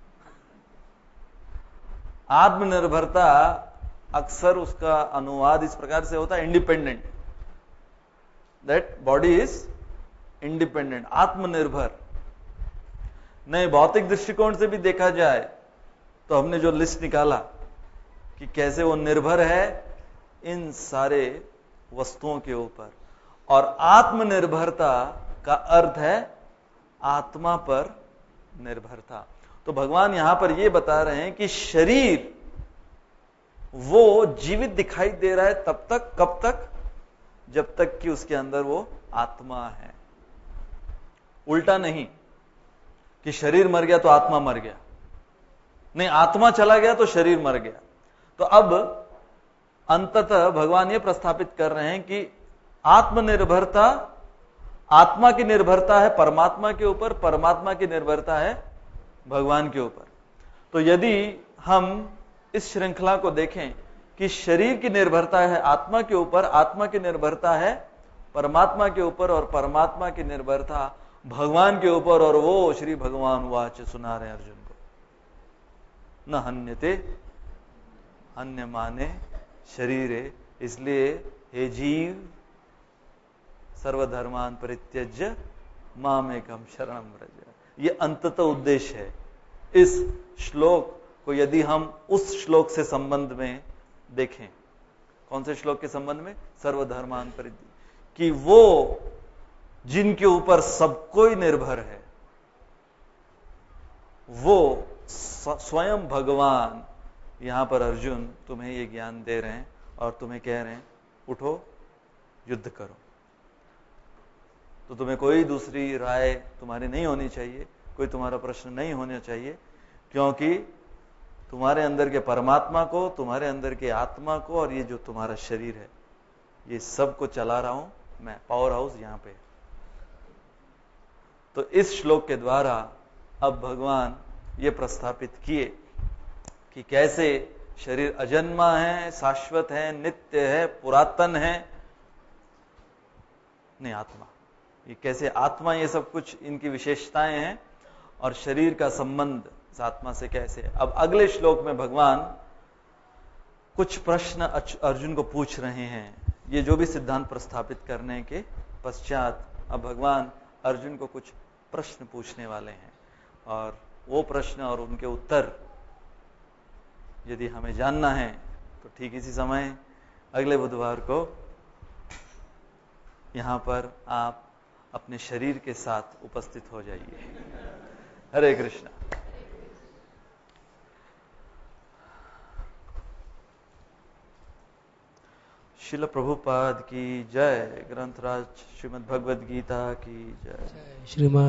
आत्मनिर्भरता अक्सर उसका अनुवाद इस प्रकार से होता है, independent, that body is independent, आत्मनिर्भर। नहीं, भौतिक दृष्टिकोण से भी देखा जाए तो हमने जो लिस्ट निकाला कि कैसे वो निर्भर है इन सारे वस्तुओं के ऊपर, और आत्मनिर्भरता का अर्थ है आत्मा पर निर्भरता। तो भगवान यहां पर यह बता रहे हैं कि शरीर वो जीवित दिखाई दे रहा है तब तक, कब तक? जब तक कि उसके अंदर वो आत्मा है। उल्टा नहीं कि शरीर मर गया तो आत्मा मर गया, नहीं, आत्मा चला गया तो शरीर मर गया। तो अब अंततः भगवान ये प्रस्थापित कर रहे हैं कि आत्मनिर्भरता, आत्मा की निर्भरता है परमात्मा के ऊपर, परमात्मा की निर्भरता है भगवान के ऊपर। तो यदि हम इस श्रृंखला को देखें कि शरीर की निर्भरता है आत्मा के ऊपर, आत्मा की निर्भरता है परमात्मा के ऊपर, और परमात्मा की निर्भरता भगवान के ऊपर, और वो श्री भगवान वाच सुना रहे हैं अर्जुन को, न हन्यते अन्य माने शरीरे। इसलिए हे जीव, सर्वधर्मान परित्यज्य मामेकम शरणम व्रज। ये अंततः उद्देश्य है इस श्लोक को। यदि हम उस श्लोक से संबंध में देखें, कौन से श्लोक के संबंध में? सर्वधर्मान परित्यज्य, कि वो जिनके ऊपर सब कोई निर्भर है, वो स्वयं भगवान यहां पर अर्जुन तुम्हें ये ज्ञान दे रहे हैं, और तुम्हें कह रहे हैं उठो युद्ध करो, तो तुम्हें कोई दूसरी राय तुम्हारी नहीं होनी चाहिए, कोई तुम्हारा प्रश्न नहीं होना चाहिए, क्योंकि तुम्हारे अंदर के परमात्मा को, तुम्हारे अंदर के आत्मा को और ये जो तुम्हारा शरीर है, ये सब को चला रहा हूं मैं, पावर हाउस यहां पे। तो इस श्लोक के द्वारा अब भगवान ये प्रस्थापित किए कि कैसे शरीर अजन्मा है, शाश्वत है, नित्य है, पुरातन है, नहीं आत्मा, ये कैसे आत्मा, ये सब कुछ इनकी विशेषताएं हैं, और शरीर का संबंध इस आत्मा से कैसे। अब अगले श्लोक में भगवान कुछ प्रश्न अर्जुन को पूछ रहे हैं। ये जो भी सिद्धांत प्रस्थापित करने के पश्चात अब भगवान अर्जुन को कुछ प्रश्न पूछने वाले हैं, और वो प्रश्न और उनके उत्तर यदि हमें जानना है तो ठीक इसी समय अगले बुधवार को यहां पर आप अपने शरीर के साथ उपस्थित हो जाइए। हरे कृष्णा। श्रील प्रभुपाद की जय। ग्रंथराज श्रीमद् भगवद गीता की जय। श्रीमान